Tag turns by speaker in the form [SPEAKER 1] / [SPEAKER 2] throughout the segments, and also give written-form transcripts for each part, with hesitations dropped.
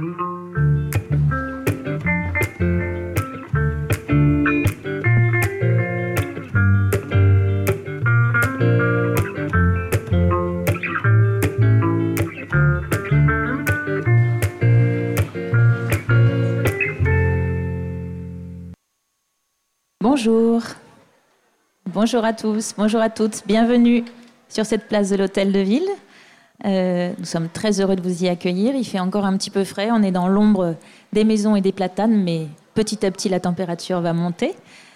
[SPEAKER 1] Bonjour. Bonjour à tous, bonjour à toutes. Bienvenue sur cette place de l'Hôtel de Ville. Nous sommes très heureux de vous y accueillir. Il fait encore un petit peu frais. On est dans l'ombre des maisons et des platanes, mais petit à petit, la température va monter.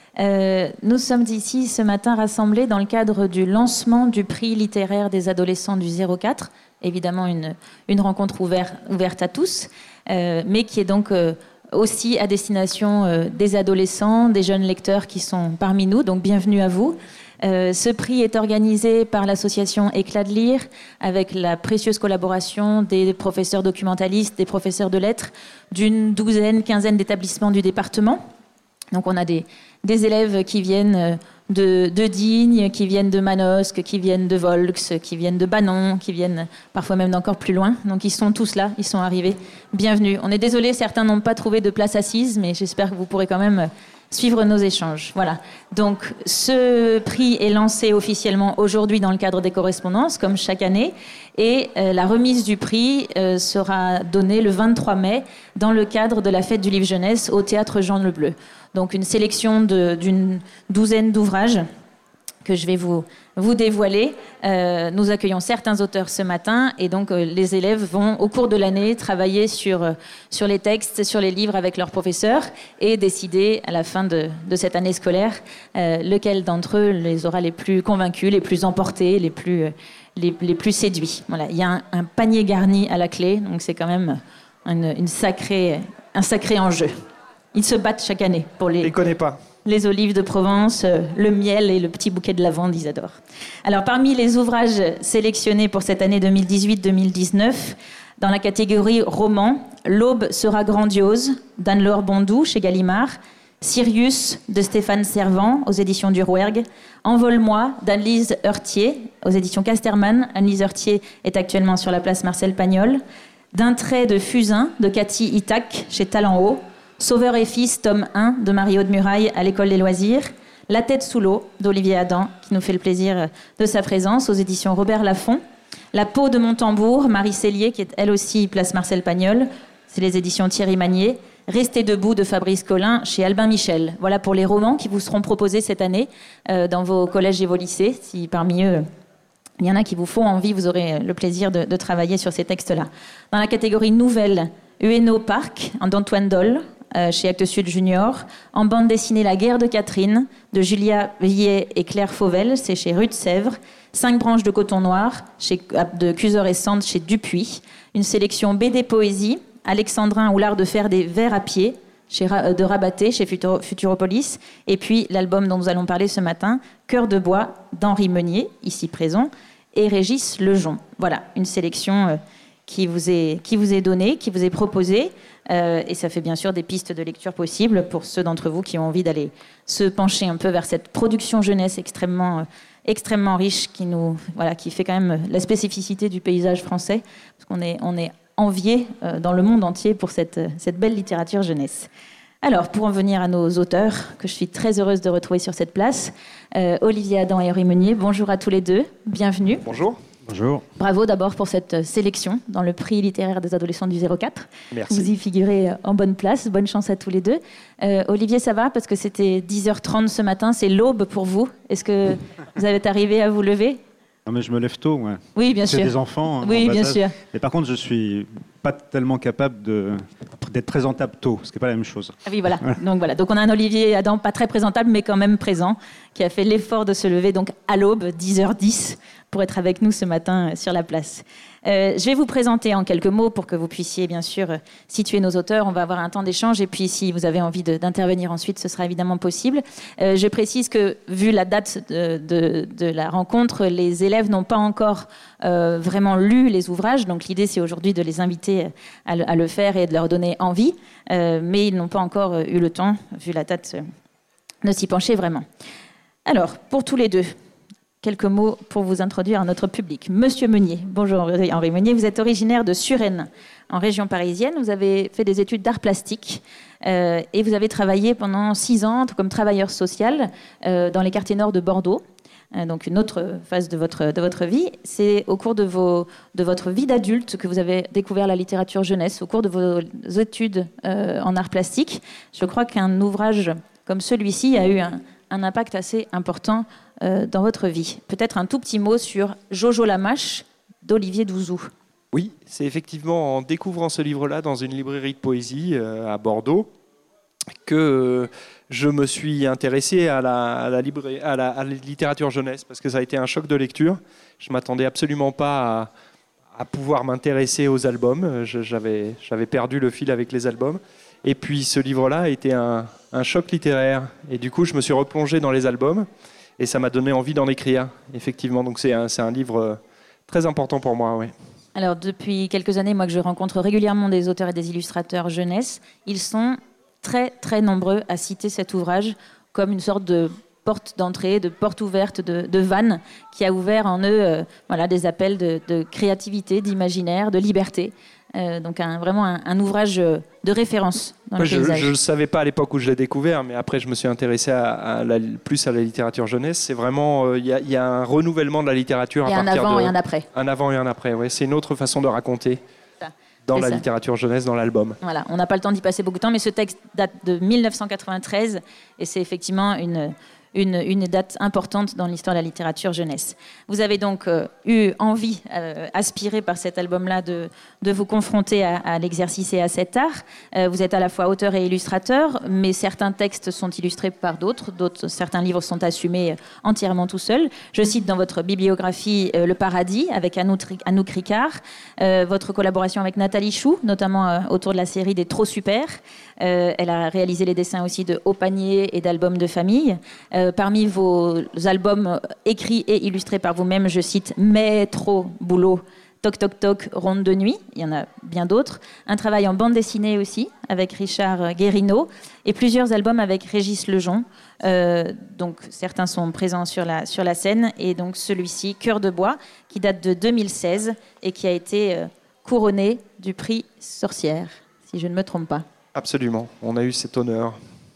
[SPEAKER 1] Nous sommes ici ce matin rassemblés dans le cadre du lancement du prix littéraire des adolescents du 04. Évidemment, une rencontre ouverte à tous, mais qui est donc aussi à destination des adolescents, des jeunes lecteurs qui sont parmi nous. Donc, bienvenue à vous. Ce prix est organisé par l'association Éclat de lire, avec la précieuse collaboration des professeurs documentalistes, des professeurs de lettres, d'une quinzaine d'établissements du département. Donc on a des élèves qui viennent de Digne, qui viennent de Manosque, qui viennent de Volx, qui viennent de Banon, qui viennent parfois même d'encore plus loin. Donc ils sont tous là, ils sont arrivés. Bienvenue. On est désolé, certains n'ont pas trouvé de place assise, mais j'espère que vous pourrez quand même suivre nos échanges. Voilà. Donc, ce prix est lancé officiellement aujourd'hui dans le cadre des correspondances, comme chaque année. Et la remise du prix sera donnée le 23 mai dans le cadre de la fête du livre jeunesse au Théâtre Jean Le Bleu. Donc, une sélection d'une douzaine d'ouvrages que je vais vous dévoiler. Nous accueillons certains auteurs ce matin et donc les élèves vont, au cours de l'année, travailler sur les textes, sur les livres avec leurs professeurs et décider à la fin de cette année scolaire lequel d'entre eux les aura les plus convaincus, les plus emportés, les plus séduits. Voilà. Il y a un panier garni à la clé, donc c'est quand même un sacré enjeu. Ils se battent chaque année pour les...
[SPEAKER 2] Je les connais pas.
[SPEAKER 1] Les olives de Provence, le miel et le petit bouquet de lavande, ils adorent. Alors, parmi les ouvrages sélectionnés pour cette année 2018-2019, dans la catégorie roman, L'Aube sera grandiose, d'Anne-Laure Bondou chez Gallimard, Sirius de Stéphane Servant aux éditions du Rouergue, Envole-moi d'Anne-Lise Heurtier aux éditions Casterman. Anne-Lise Heurtier est actuellement sur la place Marcel Pagnol. D'un trait de fusain de Cathy Itac chez Talent Haut. Sauveur et fils, tome 1 de Marie-Aude Muraille à l'École des loisirs. La tête sous l'eau d'Olivier Adam, qui nous fait le plaisir de sa présence aux éditions Robert Laffont. La peau de mon tambour, Marie Cellier, qui est elle aussi place Marcel Pagnol. C'est les éditions Thierry Magnier. Restez debout de Fabrice Collin chez Albin Michel. Voilà pour les romans qui vous seront proposés cette année dans vos collèges et vos lycées. Si parmi eux, il y en a qui vous font envie, vous aurez le plaisir de travailler sur ces textes-là. Dans la catégorie nouvelle, Ueno Park, d'Antoine Dolle, chez Actes Sud Junior. En bande dessinée, La guerre de Catherine, de Julia Villet et Claire Fauvel, c'est chez Rue de Sèvres. 5 branches de coton noir, de Cuseur et Sand, chez Dupuis. Une sélection BD Poésie, Alexandrin ou l'art de faire des vers à pied, de Rabaté, chez Futuropolis. Et puis l'album dont nous allons parler ce matin, Cœur de bois, d'Henri Meunier, ici présent, et Régis Lejon. Voilà, une sélection qui vous est donnée, qui vous est proposée. Et ça fait bien sûr des pistes de lecture possibles pour ceux d'entre vous qui ont envie d'aller se pencher un peu vers cette production jeunesse extrêmement riche qui fait quand même la spécificité du paysage français, parce qu'on est envié dans le monde entier pour cette belle littérature jeunesse. Alors, pour en venir à nos auteurs, que je suis très heureuse de retrouver sur cette place, Olivier Adam et Henri Meunier, bonjour à tous les deux, bienvenue.
[SPEAKER 2] Bonjour.
[SPEAKER 3] Bonjour.
[SPEAKER 1] Bravo d'abord pour cette sélection dans le prix littéraire des adolescents du 04.
[SPEAKER 2] Merci.
[SPEAKER 1] Vous y figurez en bonne place. Bonne chance à tous les deux. Olivier, ça va? Parce que c'était 10h30 ce matin. C'est l'aube pour vous. Est-ce que vous avez arrivé à vous lever?
[SPEAKER 3] Non, mais je me lève tôt, ouais.
[SPEAKER 1] Oui, bien sûr.
[SPEAKER 3] C'est des enfants.
[SPEAKER 1] Oui, bien sûr.
[SPEAKER 3] Mais par contre, je suis pas tellement capable d'être présentable tôt, ce qui n'est pas la même chose.
[SPEAKER 1] Ah oui, voilà. Donc on a un Olivier Adam, pas très présentable, mais quand même présent, qui a fait l'effort de se lever donc à l'aube, 10h10, pour être avec nous ce matin sur la place. Je vais vous présenter en quelques mots pour que vous puissiez bien sûr situer nos auteurs. On va avoir un temps d'échange et puis si vous avez envie d'intervenir ensuite, ce sera évidemment possible. Je précise que vu la date de la rencontre, les élèves n'ont pas encore vraiment lu les ouvrages. Donc l'idée c'est aujourd'hui de les inviter à le faire et de leur donner envie. Mais ils n'ont pas encore eu le temps, vu la date, de s'y pencher vraiment. Alors, pour tous les deux, quelques mots pour vous introduire à notre public. Monsieur Meunier, bonjour Henri Meunier, vous êtes originaire de Suresnes, en région parisienne. Vous avez fait des études d'art plastique et vous avez travaillé pendant 6 ans comme travailleur social dans les quartiers nord de Bordeaux. Donc une autre phase de votre vie. C'est au cours de votre vie d'adulte que vous avez découvert la littérature jeunesse, au cours de vos études en art plastique. Je crois qu'un ouvrage comme celui-ci a eu un impact assez important dans votre vie. Peut-être un tout petit mot sur Jojo Lamache d'Olivier Douzou.
[SPEAKER 2] Oui, c'est effectivement en découvrant ce livre-là dans une librairie de poésie à Bordeaux que je me suis intéressé à la littérature jeunesse, parce que ça a été un choc de lecture. Je ne m'attendais absolument pas à pouvoir m'intéresser aux albums. J'avais perdu le fil avec les albums. Et puis ce livre-là a été un choc littéraire. Et du coup, je me suis replongé dans les albums et ça m'a donné envie d'en écrire, effectivement. Donc c'est un livre très important pour moi, oui.
[SPEAKER 1] Alors depuis quelques années, moi que je rencontre régulièrement des auteurs et des illustrateurs jeunesse, ils sont très très nombreux à citer cet ouvrage comme une sorte de porte d'entrée, de porte ouverte, de vanne qui a ouvert en eux des appels de créativité, d'imaginaire, de liberté. Donc vraiment un ouvrage de référence dans le paysage.
[SPEAKER 2] Je ne le savais pas à l'époque où je l'ai découvert, mais après je me suis intéressé plus à la littérature jeunesse. C'est vraiment, il y a un renouvellement de la littérature.
[SPEAKER 1] Il y a un avant et un après.
[SPEAKER 2] Un avant et un après, ouais. C'est une autre façon de raconter dans la littérature jeunesse, dans l'album.
[SPEAKER 1] Voilà, on n'a pas le temps d'y passer beaucoup de temps, mais ce texte date de 1993 et c'est effectivement une date importante dans l'histoire de la littérature jeunesse. Vous avez donc eu envie, aspiré par cet album-là, de vous confronter à l'exercice et à cet art. Vous êtes à la fois auteur et illustrateur, mais certains textes sont illustrés par d'autres. Certains livres sont assumés entièrement tout seuls. Je cite dans votre bibliographie Le Paradis, avec Anouk Ricard, votre collaboration avec Nathalie Chou, notamment autour de la série des Trop Super. Elle a réalisé les dessins aussi de Haut Panier et d'albums de famille. Parmi vos albums écrits et illustrés par vous-même, je cite Mais trop boulot, Toc Toc Toc, Ronde de nuit. Il y en a bien d'autres. Un travail en bande dessinée aussi, avec Richard Guérino. Et plusieurs albums avec Régis Lejon. Donc certains sont présents sur la scène. Et donc celui-ci, Cœur de bois, qui date de 2016 et qui a été couronné du prix Sorcière, si je ne me trompe pas.
[SPEAKER 2] Absolument, on a eu cet honneur.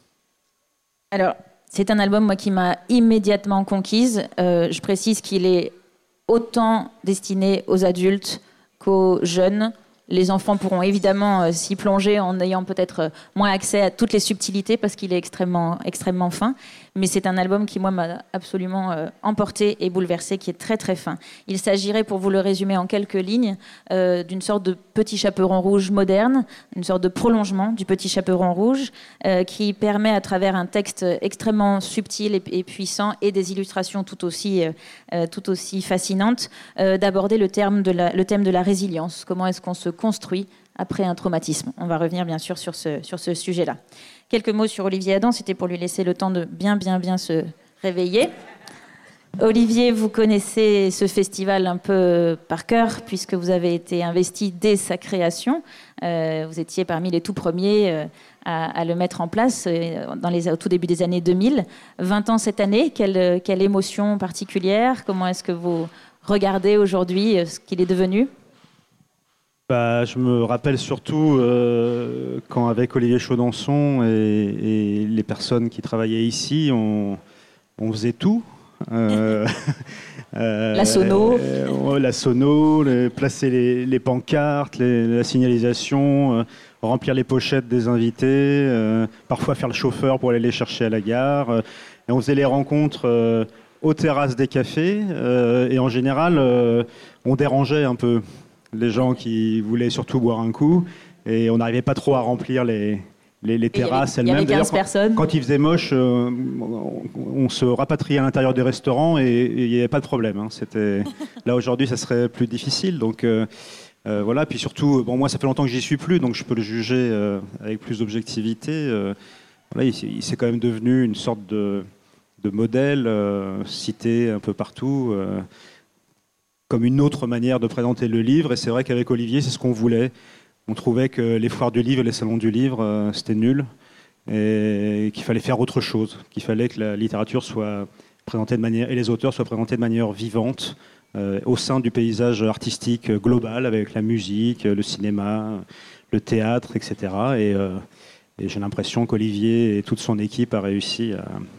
[SPEAKER 1] Alors, c'est un album moi, qui m'a immédiatement conquise. Je précise qu'il est autant destiné aux adultes qu'aux jeunes. Les enfants pourront évidemment s'y plonger en ayant peut-être moins accès à toutes les subtilités parce qu'il est extrêmement, extrêmement fin. Mais c'est un album qui, moi, m'a absolument emporté et bouleversé, qui est très, très fin. Il s'agirait, pour vous le résumer en quelques lignes, d'une sorte de petit chaperon rouge moderne, une sorte de prolongement du petit chaperon rouge, qui permet, à travers un texte extrêmement subtil et puissant et des illustrations tout aussi fascinantes, d'aborder le thème de la résilience. Comment est-ce qu'on se construit après un traumatisme? On va revenir bien sûr sur ce sujet-là. Quelques mots sur Olivier Adam, c'était pour lui laisser le temps de bien se réveiller. Olivier, vous connaissez ce festival un peu par cœur, puisque vous avez été investi dès sa création. Vous étiez parmi les tout premiers à le mettre en place au tout début des années 2000. 20 ans cette année, quelle émotion particulière? Comment est-ce que vous regardez aujourd'hui ce qu'il est devenu?
[SPEAKER 3] Je me rappelle surtout quand avec Olivier Chaudenson et les personnes qui travaillaient ici, on faisait tout.
[SPEAKER 1] La sono.
[SPEAKER 3] La sono, placer les pancartes, la signalisation, remplir les pochettes des invités, parfois faire le chauffeur pour aller les chercher à la gare. Et on faisait les rencontres aux terrasses des cafés et en général, on dérangeait un peu les gens qui voulaient surtout boire un coup et on n'arrivait pas trop à remplir les terrasses elles-mêmes.
[SPEAKER 1] Il y avait 15 personnes.
[SPEAKER 3] Quand il faisait moche, on se rapatriait à l'intérieur des restaurants et il n'y avait pas de problème. Hein. Là, aujourd'hui, ça serait plus difficile. Donc, voilà. Puis surtout, moi, ça fait longtemps que j'y suis plus, donc je peux le juger avec plus d'objectivité. Voilà, il s'est quand même devenu une sorte de modèle cité un peu partout, comme une autre manière de présenter le livre. Et c'est vrai qu'avec Olivier, c'est ce qu'on voulait. On trouvait que les foires du livre et les salons du livre, c'était nul et qu'il fallait faire autre chose, qu'il fallait que la littérature soit présentés de manière, et les auteurs soient présentés de manière vivante au sein du paysage artistique global, avec la musique, le cinéma, le théâtre, etc. Et j'ai l'impression qu'Olivier et toute son équipe a réussi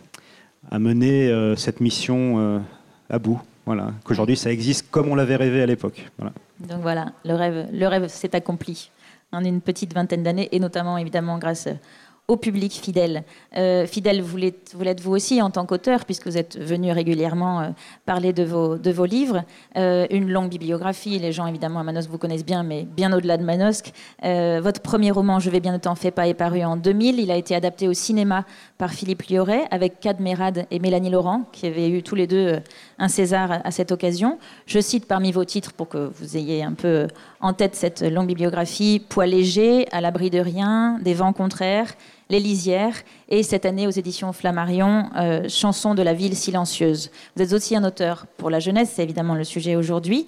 [SPEAKER 3] à mener cette mission à bout. Voilà. Qu'aujourd'hui, ça existe comme on l'avait rêvé à l'époque. Voilà.
[SPEAKER 1] Donc voilà, le rêve s'est accompli en une petite vingtaine d'années, et notamment, évidemment, grâce au public fidèle. Fidèle, vous l'êtes vous aussi en tant qu'auteur, puisque vous êtes venu régulièrement parler de vos livres. Une longue bibliographie, les gens évidemment à Manosque vous connaissent bien, mais bien au-delà de Manosque. Votre premier roman, Je vais bien ne t'en fais pas, est paru en 2000. Il a été adapté au cinéma par Philippe Lioré, avec Kad Merad et Mélanie Laurent, qui avaient eu tous les deux un César à cette occasion. Je cite parmi vos titres, pour que vous ayez un peu en tête cette longue bibliographie: Poids léger, À l'abri de rien, Des vents contraires, Les lisières, et cette année aux éditions Flammarion, Chansons de la ville silencieuse. Vous êtes aussi un auteur pour la jeunesse, c'est évidemment le sujet aujourd'hui.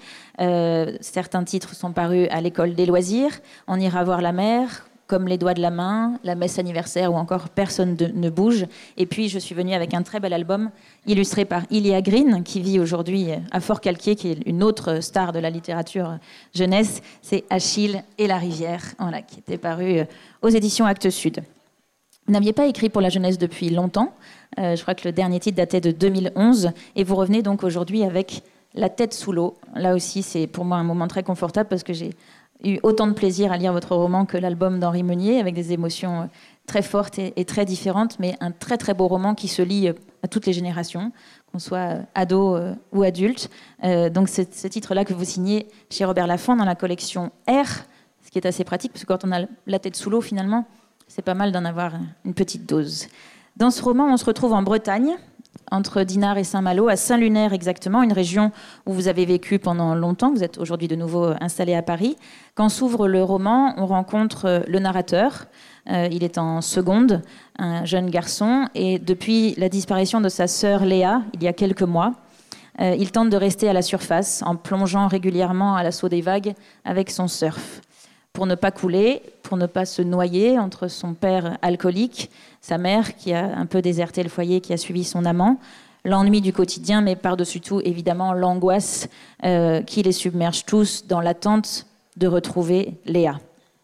[SPEAKER 1] Certains titres sont parus à l'École des loisirs, On ira voir la mer, Comme les doigts de la main, La messe anniversaire, ou encore Personne ne bouge. Et puis je suis venue avec un très bel album illustré par Ilia Green, qui vit aujourd'hui à Fort-Calquier, qui est une autre star de la littérature jeunesse. C'est Achille et la rivière, voilà, qui était paru aux éditions Actes Sud. Vous n'aviez pas écrit pour la jeunesse depuis longtemps. Je crois que le dernier titre datait de 2011. Et vous revenez donc aujourd'hui avec La tête sous l'eau. Là aussi, c'est pour moi un moment très confortable, parce que j'ai eu autant de plaisir à lire votre roman que l'album d'Henri Meunier, avec des émotions très fortes et très différentes, mais un très très beau roman qui se lit à toutes les générations, qu'on soit ado ou adulte. Donc c'est ce titre-là que vous signez chez Robert Laffont dans la collection R, ce qui est assez pratique, parce que quand on a La tête sous l'eau, finalement, c'est pas mal d'en avoir une petite dose. Dans ce roman, on se retrouve en Bretagne, entre Dinard et Saint-Malo, à Saint-Lunaire exactement, une région où vous avez vécu pendant longtemps. Vous êtes aujourd'hui de nouveau installé à Paris. Quand s'ouvre le roman, on rencontre le narrateur. Il est en seconde, un jeune garçon, et depuis la disparition de sa sœur Léa, il y a quelques mois, il tente de rester à la surface en plongeant régulièrement à l'assaut des vagues avec son surf. Pour ne pas couler, pour ne pas se noyer entre son père alcoolique, sa mère qui a un peu déserté le foyer, qui a suivi son amant, l'ennui du quotidien, mais par-dessus tout, évidemment, l'angoisse qui les submerge tous dans l'attente de retrouver Léa.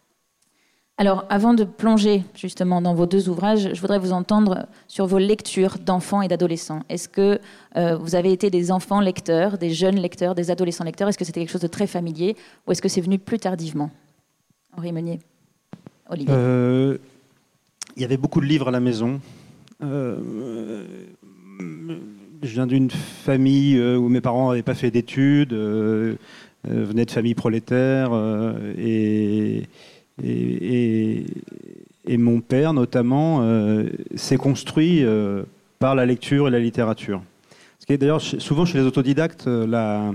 [SPEAKER 1] Alors, avant de plonger justement dans vos deux ouvrages, je voudrais vous entendre sur vos lectures d'enfants et d'adolescents. Est-ce que vous avez été des enfants lecteurs, des jeunes lecteurs, des adolescents lecteurs? Est-ce que c'était quelque chose de très familier, ou est-ce que c'est venu plus tardivement? Henri Meunier, Olivier.
[SPEAKER 3] Il y avait beaucoup de livres à la maison. Je viens d'une famille où mes parents n'avaient pas fait d'études, venaient de familles prolétaires, et mon père, notamment, s'est construit par la lecture et la littérature. Ce qui est d'ailleurs souvent chez les autodidactes, la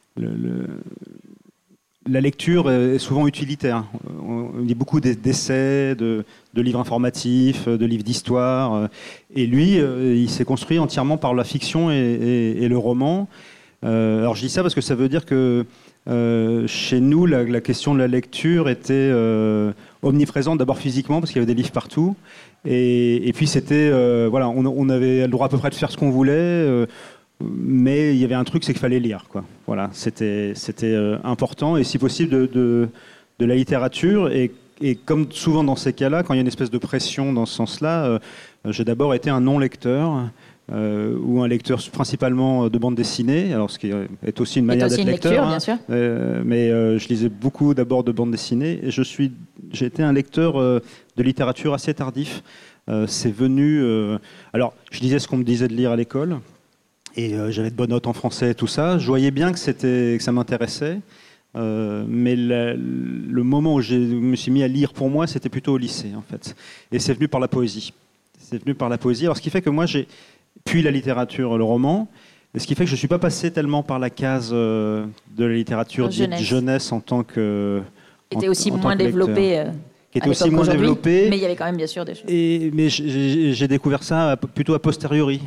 [SPEAKER 3] lecture est souvent utilitaire. On lit beaucoup d'essais, de livres informatifs, de livres d'histoire. Et lui, il s'est construit entièrement par la fiction et le roman. Alors je dis ça parce que ça veut dire que chez nous, la question de la lecture était omniprésente, d'abord physiquement, parce qu'il y avait des livres partout. Et puis c'était, voilà, on avait le droit à peu près de faire ce qu'on voulait. Mais il y avait un truc, c'est qu'il fallait lire, quoi. Voilà, c'était important, et si possible de la littérature. Et comme souvent dans ces cas-là, quand il y a une espèce de pression dans ce sens-là, j'ai d'abord été un non-lecteur, ou un lecteur principalement de bande dessinée, alors ce qui est aussi une manière d'être lecteur,
[SPEAKER 1] lecture, bien sûr.
[SPEAKER 3] Mais je lisais beaucoup d'abord de bande dessinée, et j'ai été un lecteur de littérature assez tardif. C'est venu... alors, je lisais ce qu'on me disait de lire à l'école. Et j'avais de bonnes notes en français et tout ça. Je voyais bien que ça m'intéressait. Mais le moment où je me suis mis à lire pour moi, c'était plutôt au lycée, en fait. Et c'est venu par la poésie. Alors, ce qui fait que moi, puis la littérature, le roman. Et ce qui fait que je ne suis pas passé tellement par la case de la littérature dite jeunesse en tant que...
[SPEAKER 1] Qui était aussi moins développée.
[SPEAKER 3] Qui était aussi moins développée.
[SPEAKER 1] Mais il y avait quand même, bien sûr, des choses.
[SPEAKER 3] Mais j'ai découvert ça plutôt a posteriori.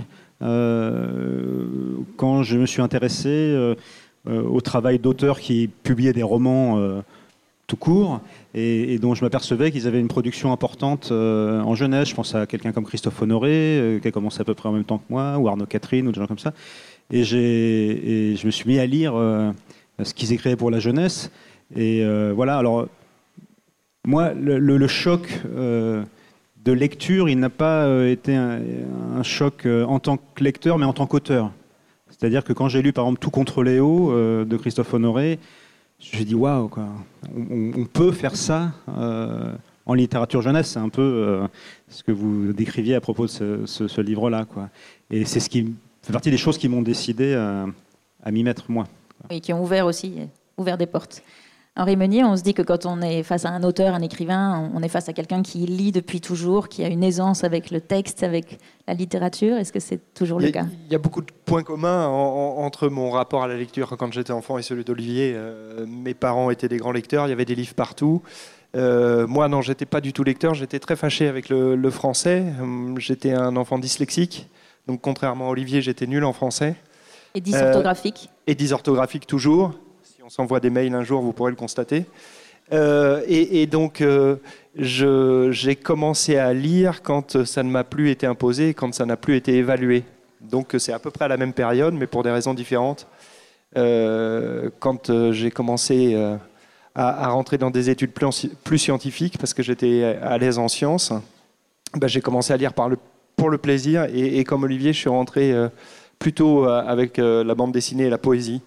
[SPEAKER 3] Quand je me suis intéressé au travail d'auteurs qui publiaient des romans tout court, et dont je m'apercevais qu'ils avaient une production importante en jeunesse. Je pense à quelqu'un comme Christophe Honoré, qui a commencé à peu près en même temps que moi, ou Arnaud Catherine, ou des gens comme ça. Et je me suis mis à lire ce qu'ils écrivaient pour la jeunesse. Et voilà, alors, moi, le choc de lecture, il n'a pas été un choc en tant que lecteur, mais en tant qu'auteur. C'est-à-dire que quand j'ai lu, par exemple, Tout contre Léo de Christophe Honoré, je me suis dit, waouh, quoi. On peut faire ça en littérature jeunesse. C'est un peu ce que vous décriviez à propos de ce livre-là, quoi. Et c'est ce qui fait partie des choses qui m'ont décidé à m'y mettre, moi.
[SPEAKER 1] Oui, qui ont ouvert des portes. Henri Meunier, on se dit que quand on est face à un auteur, un écrivain, on est face à quelqu'un qui lit depuis toujours, qui a une aisance avec le texte, avec la littérature. Est-ce que c'est toujours le cas ?
[SPEAKER 2] Il y a beaucoup de points communs entre mon rapport à la lecture quand j'étais enfant et celui d'Olivier. Mes parents étaient des grands lecteurs, il y avait des livres partout. Moi, non, j'étais pas du tout lecteur, j'étais très fâché avec le français. J'étais un enfant dyslexique, donc contrairement à Olivier, j'étais nul en français.
[SPEAKER 1] Et dysorthographique ?
[SPEAKER 2] Et dysorthographique toujours. On s'envoie des mails un jour, vous pourrez le constater. Et donc, j'ai commencé à lire quand ça ne m'a plus été imposé, quand ça n'a plus été évalué. Donc, c'est à peu près à la même période, mais pour des raisons différentes. Quand j'ai commencé à rentrer dans des études plus scientifiques, parce que j'étais à l'aise en sciences, j'ai commencé à lire pour le plaisir. Et comme Olivier, je suis rentré plutôt avec la bande dessinée et la poésie.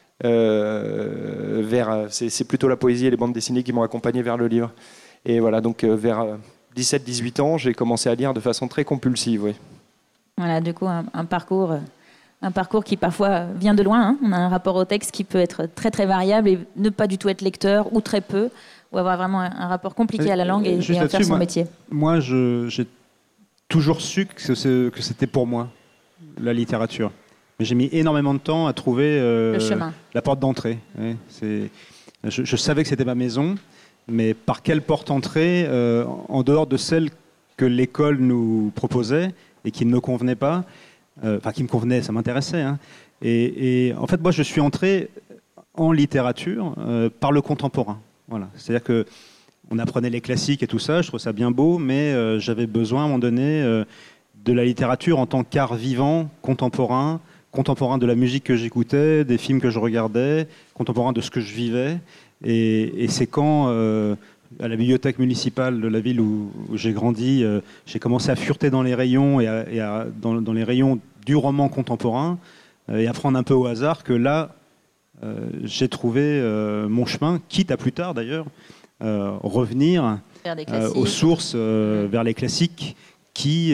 [SPEAKER 2] C'est plutôt la poésie et les bandes dessinées qui m'ont accompagné vers le livre. Et voilà, donc vers 17-18 ans, j'ai commencé à lire de façon très compulsive. Oui.
[SPEAKER 1] Voilà, du coup, un parcours qui parfois vient de loin. Hein. On a un rapport au texte qui peut être très très variable et ne pas du tout être lecteur ou très peu, ou avoir vraiment un rapport compliqué à la langue et à faire son métier. Moi,
[SPEAKER 3] j'ai toujours su que c'était pour moi, la littérature. Mais j'ai mis énormément de temps à trouver la porte d'entrée. Ouais, je savais que c'était ma maison, mais par quelle porte entrer, en dehors de celle que l'école nous proposait et qui ne me convenait pas, enfin qui me convenait, ça m'intéressait. Hein. Et en fait, moi, je suis entré en littérature par le contemporain. Voilà. C'est-à-dire que on apprenait les classiques et tout ça, je trouvais ça bien beau, mais j'avais besoin à un moment donné de la littérature en tant qu'art vivant, contemporain de la musique que j'écoutais, des films que je regardais, contemporain de ce que je vivais. Et c'est quand, à la bibliothèque municipale de la ville où j'ai grandi, j'ai commencé à fureter dans les rayons dans les rayons du roman contemporain et à prendre un peu au hasard que là, j'ai trouvé mon chemin, quitte à plus tard d'ailleurs, revenir aux sources, vers les classiques qui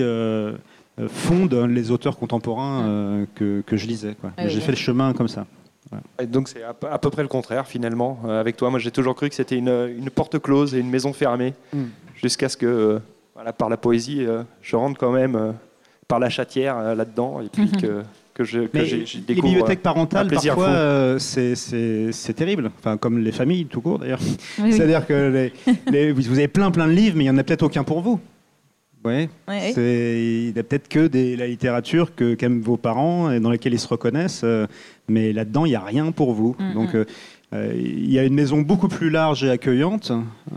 [SPEAKER 3] fondent les auteurs contemporains que je lisais. Quoi. J'ai fait le chemin comme ça. Voilà.
[SPEAKER 2] Et donc c'est à peu près le contraire finalement avec toi. Moi j'ai toujours cru que c'était une porte close et une maison fermée jusqu'à ce que par la poésie je rentre quand même par la chatière là-dedans et puis que je découvre.
[SPEAKER 3] Les bibliothèques parentales parfois c'est terrible, enfin, comme les familles tout court d'ailleurs. Oui. C'est-à-dire que vous avez plein de livres mais il n'y en a peut-être aucun pour vous. Ouais. Il n'y a peut-être que la littérature qu'aiment vos parents et dans laquelle ils se reconnaissent, mais là-dedans, il n'y a rien pour vous. Donc, il y a une maison beaucoup plus large et accueillante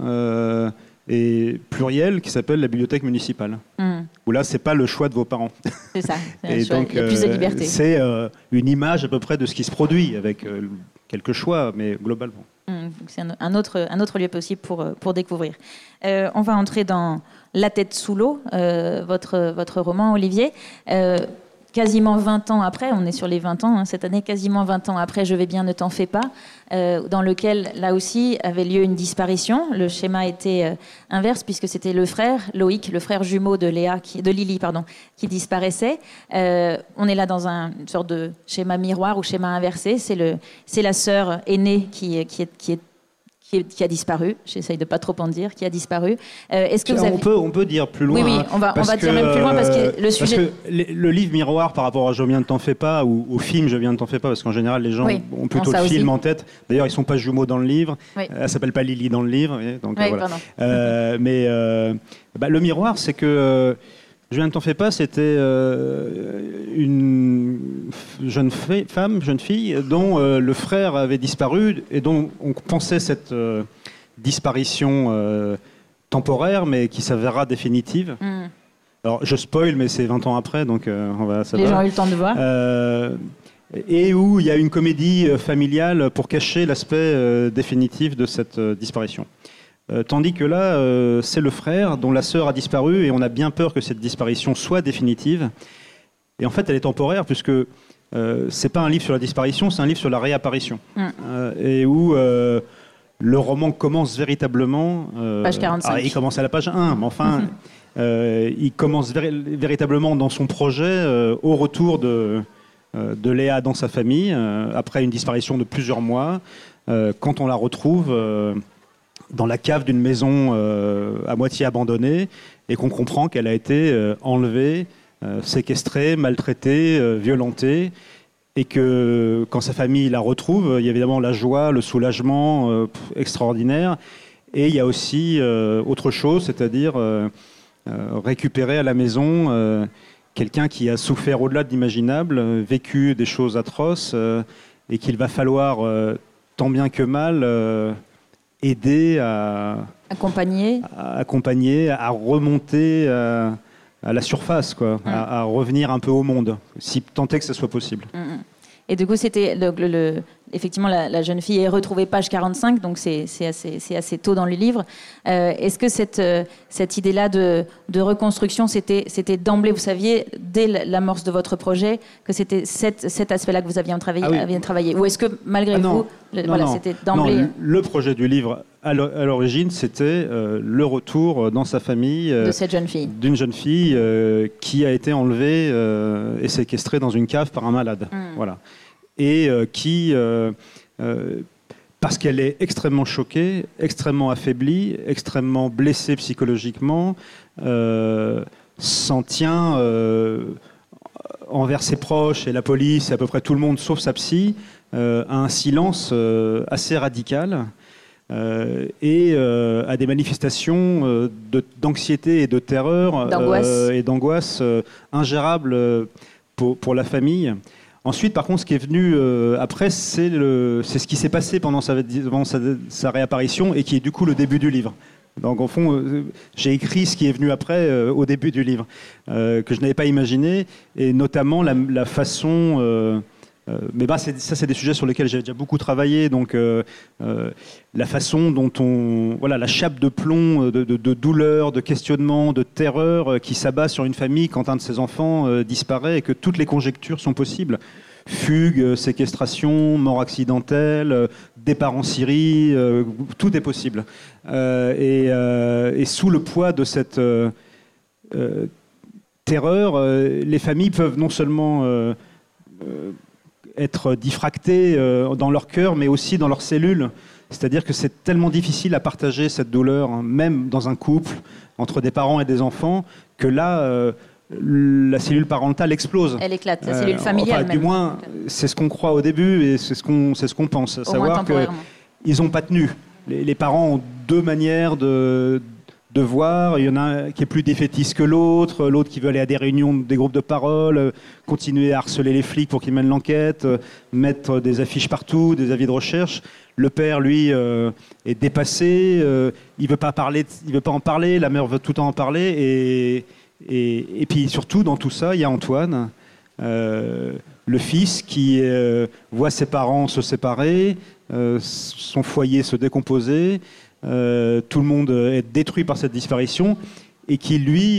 [SPEAKER 3] et plurielle qui s'appelle la bibliothèque municipale, où là, ce n'est pas le choix de vos parents.
[SPEAKER 1] C'est ça,
[SPEAKER 3] et donc,
[SPEAKER 1] il y a plus de liberté.
[SPEAKER 3] C'est une image à peu près de ce qui se produit, avec quelques choix, mais globalement.
[SPEAKER 1] C'est un autre lieu possible pour découvrir. On va entrer dans La tête sous l'eau, votre roman, Olivier. Quasiment 20 ans après, on est sur les 20 ans cette année, quasiment 20 ans après Je vais bien, ne t'en fais pas, dans lequel, là aussi, avait lieu une disparition. Le schéma était inverse, puisque c'était le frère, Loïc, le frère jumeau de Lily, qui disparaissait. On est là dans une sorte de schéma miroir ou schéma inversé. C'est la sœur aînée qui a disparu. J'essaye de pas trop en dire, qui a disparu. Est-ce que
[SPEAKER 3] on peut dire plus loin.
[SPEAKER 1] Oui, on va dire même plus loin parce que le sujet.
[SPEAKER 3] Parce que le livre miroir par rapport à Je viens, ne t'en fais pas ou au film Je viens, ne t'en fais pas, parce qu'en général les gens ont plutôt le film en tête. D'ailleurs, ils sont pas jumeaux dans le livre. Oui. Elle s'appelle pas Lily dans le livre. Donc voilà. Mais le miroir, c'est que Je viens, ne t'en fais pas, c'était une jeune fille dont le frère avait disparu et dont on pensait disparition temporaire, mais qui s'avérera définitive. Alors, je spoil, mais c'est 20 ans après, donc
[SPEAKER 1] les gens ont eu le temps de voir.
[SPEAKER 3] Et où il y a une comédie familiale pour cacher l'aspect définitif de cette disparition. Tandis que là, c'est le frère dont la sœur a disparu, et on a bien peur que cette disparition soit définitive. Et en fait, elle est temporaire, puisque c'est pas un livre sur la disparition, c'est un livre sur la réapparition. Et où le roman commence véritablement...
[SPEAKER 1] page 45.
[SPEAKER 3] Il commence à la page 1, mais enfin... il commence véritablement dans son projet au retour de Léa dans sa famille, après une disparition de plusieurs mois, quand on la retrouve dans la cave d'une maison à moitié abandonnée, et qu'on comprend qu'elle a été enlevée, séquestrée, maltraitée, violentée, et que quand sa famille la retrouve, il y a évidemment la joie, le soulagement extraordinaire, et il y a aussi autre chose, c'est-à-dire... récupérer à la maison quelqu'un qui a souffert au-delà de l'imaginable, vécu des choses atroces, et qu'il va falloir, tant bien que mal, aider à accompagner, à remonter à la surface, quoi, à revenir un peu au monde, si tant est que ce soit possible.
[SPEAKER 1] Et du coup, c'était effectivement la jeune fille est retrouvée page 45, donc c'est assez tôt dans le livre. Est-ce que cette idée-là de reconstruction, c'était d'emblée, vous saviez, dès l'amorce de votre projet, que c'était cet aspect-là que vous aviez travaillé, ou est-ce que malgré vous, c'était d'emblée...
[SPEAKER 3] Non, le projet du livre, à l'origine, c'était le retour dans sa famille
[SPEAKER 1] de cette jeune fille.
[SPEAKER 3] D'une jeune fille qui a été enlevée et séquestrée dans une cave par un malade. Voilà. Et qui, parce qu'elle est extrêmement choquée, extrêmement affaiblie, extrêmement blessée psychologiquement, s'en tient envers ses proches et la police et à peu près tout le monde, sauf sa psy, à un silence assez radical. Et à des manifestations d'anxiété et de terreur et d'angoisse ingérables pour la famille. Ensuite, par contre, ce qui est venu après, c'est ce qui s'est passé pendant sa réapparition et qui est du coup le début du livre. Donc, au fond, j'ai écrit ce qui est venu après au début du livre, que je n'avais pas imaginé, et notamment la façon... mais ça, c'est des sujets sur lesquels j'ai déjà beaucoup travaillé. Donc, la façon dont la chape de plomb, de douleur, de questionnement, de terreur qui s'abat sur une famille quand un de ses enfants disparaît et que toutes les conjectures sont possibles. Fugue, séquestration, mort accidentelle, départ en Syrie, tout est possible. Et sous le poids de cette terreur, les familles peuvent non seulement être diffractées dans leur cœur, mais aussi dans leurs cellules. C'est-à-dire que c'est tellement difficile à partager cette douleur, hein, même dans un couple, entre des parents et des enfants, que là, la cellule parentale explose.
[SPEAKER 1] Elle éclate, la cellule familiale même.
[SPEAKER 3] Du moins, c'est ce qu'on croit au début et c'est ce qu'on pense. Savoir qu'ils n'ont pas tenu. Les parents ont deux manières de voir. Il y en a un qui est plus défaitiste que l'autre qui veut aller à des réunions, des groupes de parole, continuer à harceler les flics pour qu'ils mènent l'enquête, mettre des affiches partout, des avis de recherche. Le père, lui, est dépassé, il veut pas en parler, la mère veut tout le temps en parler, et puis surtout, dans tout ça, il y a Antoine, le fils qui voit ses parents se séparer, son foyer se décomposer, tout le monde est détruit par cette disparition, et qui, lui,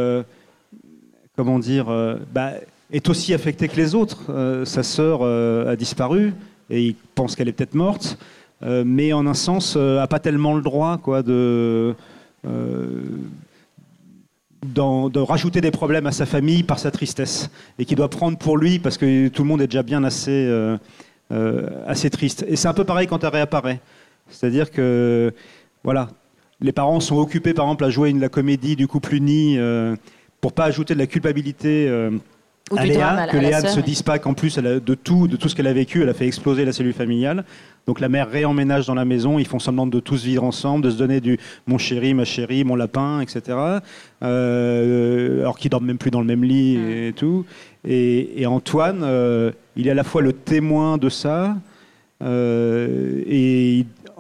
[SPEAKER 3] est aussi affecté que les autres. Sa sœur a disparu, et il pense qu'elle est peut-être morte, mais en un sens, n'a pas tellement le droit de rajouter des problèmes à sa famille par sa tristesse, et qu'il doit prendre pour lui, parce que tout le monde est déjà bien assez triste. Et c'est un peu pareil quand elle réapparaît. C'est-à-dire que, voilà, les parents sont occupés, par exemple, à jouer la comédie du couple uni pour pas ajouter de la culpabilité à Léa, que Léa ne se dise pas qu'en plus, de tout ce qu'elle a vécu, elle a fait exploser la cellule familiale. Donc la mère réemménage dans la maison, ils font semblant de tous vivre ensemble, de se donner du « mon chéri, ma chérie, mon lapin », etc. Alors qu'ils dorment même plus dans le même lit et tout. Et Antoine, il est à la fois le témoin de ça, et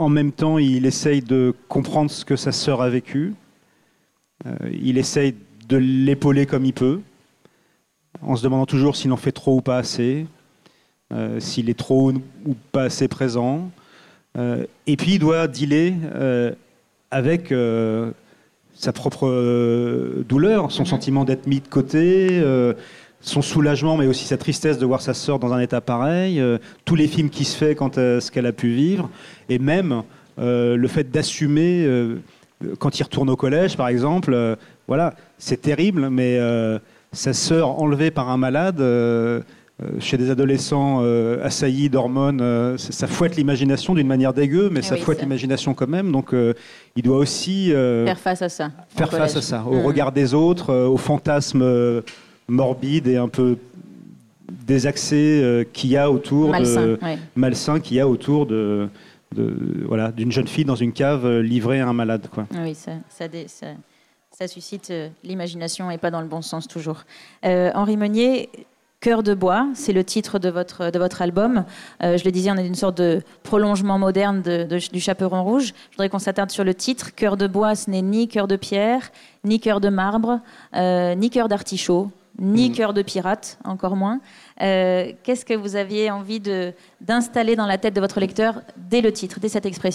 [SPEAKER 3] en même temps, il essaye de comprendre ce que sa sœur a vécu. Il essaye de l'épauler comme il peut, en se demandant toujours s'il en fait trop ou pas assez, s'il est trop ou pas assez présent. Et puis, il doit dealer avec sa propre douleur, son sentiment d'être mis de côté, son soulagement, mais aussi sa tristesse de voir sa sœur dans un état pareil, tous les films qui se fait quant à ce qu'elle a pu vivre, et même le fait d'assumer, quand il retourne au collège, par exemple, voilà, c'est terrible, mais sa sœur enlevée par un malade, chez des adolescents assaillis d'hormones, ça fouette l'imagination d'une manière dégueu, mais ça fouette l'imagination quand même, donc il doit aussi
[SPEAKER 1] faire face à ça.
[SPEAKER 3] Faire face à ça, au regard des autres, aux fantasmes morbide et un peu désaxé qu'il y a autour malsain qu'il y a autour voilà, d'une jeune fille dans une cave livrée à un malade, quoi.
[SPEAKER 1] Oui, ça suscite l'imagination et pas dans le bon sens toujours. Henri Meunier, Cœur de bois, c'est le titre de votre album. Je le disais, on est une sorte de prolongement moderne du Chaperon Rouge. Je voudrais qu'on s'attarde sur le titre. Cœur de bois, ce n'est ni cœur de pierre, ni cœur de marbre, ni cœur d'artichaut, ni cœur de pirate, encore moins. Qu'est-ce que vous aviez envie d'installer dans la tête de votre lecteur dès le titre, dès cette expression ?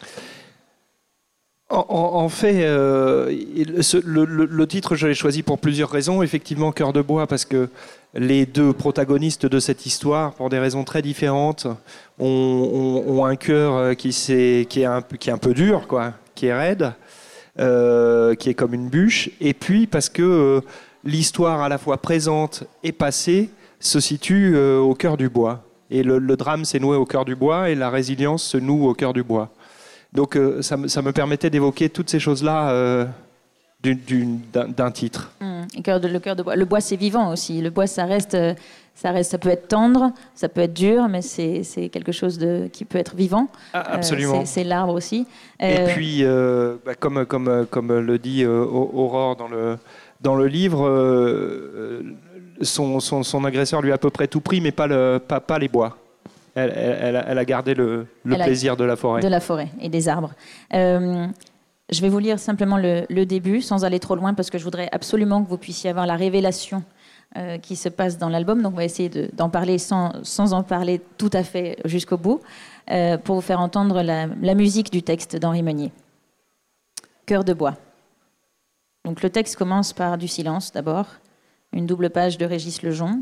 [SPEAKER 2] En fait, le titre, je l'ai choisi pour plusieurs raisons. Effectivement, Cœur de bois, parce que les deux protagonistes de cette histoire, pour des raisons très différentes, ont un cœur qui est un peu dur, quoi, qui est raide, qui est comme une bûche. Et puis, parce que l'histoire à la fois présente et passée se situe au cœur du bois. Et le drame s'est noué au cœur du bois et la résilience se noue au cœur du bois. Donc ça me permettait d'évoquer toutes ces choses-là d'un titre.
[SPEAKER 1] Le cœur de bois. Le bois, c'est vivant aussi. Le bois, ça peut être tendre, ça peut être dur, mais c'est quelque chose qui peut être vivant.
[SPEAKER 2] Absolument.
[SPEAKER 1] C'est l'arbre aussi.
[SPEAKER 2] Et puis, comme le dit Aurore dans le livre, son agresseur lui a à peu près tout pris, mais pas les bois. Elle a gardé le plaisir de la forêt.
[SPEAKER 1] De la forêt et des arbres. Je vais vous lire simplement le début, sans aller trop loin, parce que je voudrais absolument que vous puissiez avoir la révélation qui se passe dans l'album. Donc on va essayer d'en parler sans en parler tout à fait jusqu'au bout, pour vous faire entendre la musique du texte d'Henri Meunier. Cœur de bois. Donc le texte commence par du silence d'abord, une double page de Régis Lejon,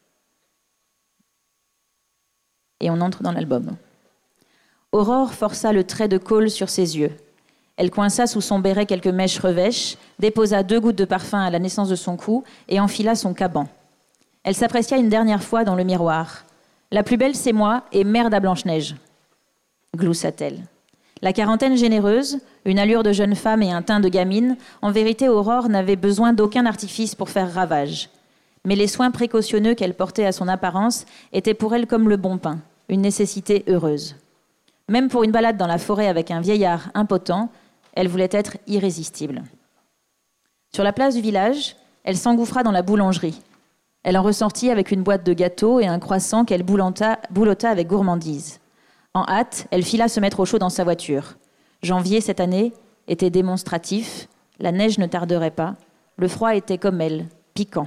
[SPEAKER 1] et on entre dans l'album. Aurore força le trait de colle sur ses yeux. Elle coinça sous son béret quelques mèches revêches, déposa 2 gouttes de parfum à la naissance de son cou et enfila son caban. Elle s'apprécia une dernière fois dans le miroir. « La plus belle, c'est moi, et merde à Blanche-Neige », gloussa-t-elle. La quarantaine généreuse, une allure de jeune femme et un teint de gamine, en vérité, Aurore n'avait besoin d'aucun artifice pour faire ravage. Mais les soins précautionneux qu'elle portait à son apparence étaient pour elle comme le bon pain, une nécessité heureuse. Même pour une balade dans la forêt avec un vieillard impotent, elle voulait être irrésistible. Sur la place du village, elle s'engouffra dans la boulangerie. Elle en ressortit avec une boîte de gâteaux et un croissant qu'elle boulotta avec gourmandise. En hâte, elle fila se mettre au chaud dans sa voiture. Janvier, cette année, était démonstratif, la neige ne tarderait pas, le froid était comme elle, piquant.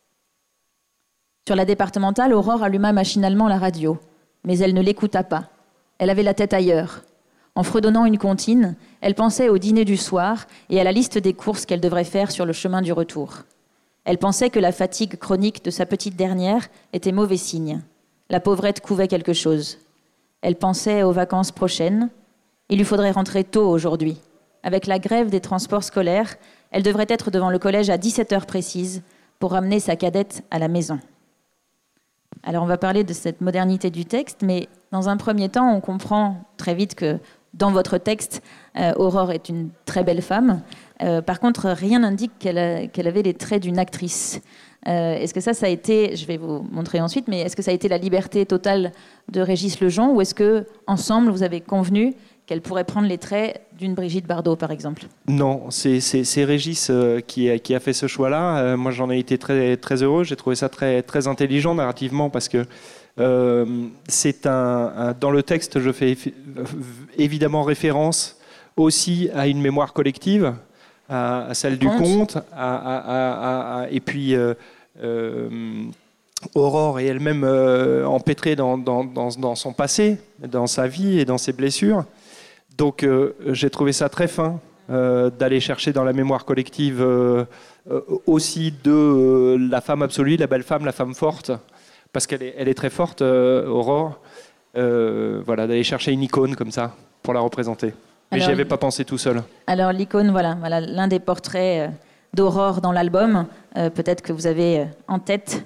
[SPEAKER 1] Sur la départementale, Aurore alluma machinalement la radio, mais elle ne l'écouta pas. Elle avait la tête ailleurs. En fredonnant une comptine, elle pensait au dîner du soir et à la liste des courses qu'elle devrait faire sur le chemin du retour. Elle pensait que la fatigue chronique de sa petite dernière était mauvais signe. La pauvrette couvait quelque chose. Elle pensait aux vacances prochaines. Il lui faudrait rentrer tôt aujourd'hui. Avec la grève des transports scolaires, elle devrait être devant le collège à 17h précises pour ramener sa cadette à la maison. Alors on va parler de cette modernité du texte, mais dans un premier temps, on comprend très vite que dans votre texte, Aurore est une très belle femme. Par contre, rien n'indique qu'elle avait les traits d'une actrice. Est-ce que ça a été, je vais vous montrer ensuite, mais est-ce que ça a été la liberté totale de Régis Lejon, ou est-ce que ensemble vous avez convenu qu'elle pourrait prendre les traits d'une Brigitte Bardot, par exemple?
[SPEAKER 2] Non, c'est Régis qui a fait ce choix-là. Moi, j'en ai été très, très heureux. J'ai trouvé ça très, très intelligent narrativement parce que Dans le texte, je fais évidemment référence aussi à une mémoire collective, à celle du conte, et puis Aurore est elle-même empêtrée dans son passé, dans sa vie et dans ses blessures. Donc j'ai trouvé ça très fin d'aller chercher dans la mémoire collective aussi de la femme absolue, la belle femme, la femme forte, parce qu'elle est très forte, Aurore. Voilà, d'aller chercher une icône comme ça pour la représenter. Mais j'y avais pas pensé tout seul.
[SPEAKER 1] Alors l'icône, voilà l'un des portraits d'Aurore dans l'album. Peut-être que vous avez en tête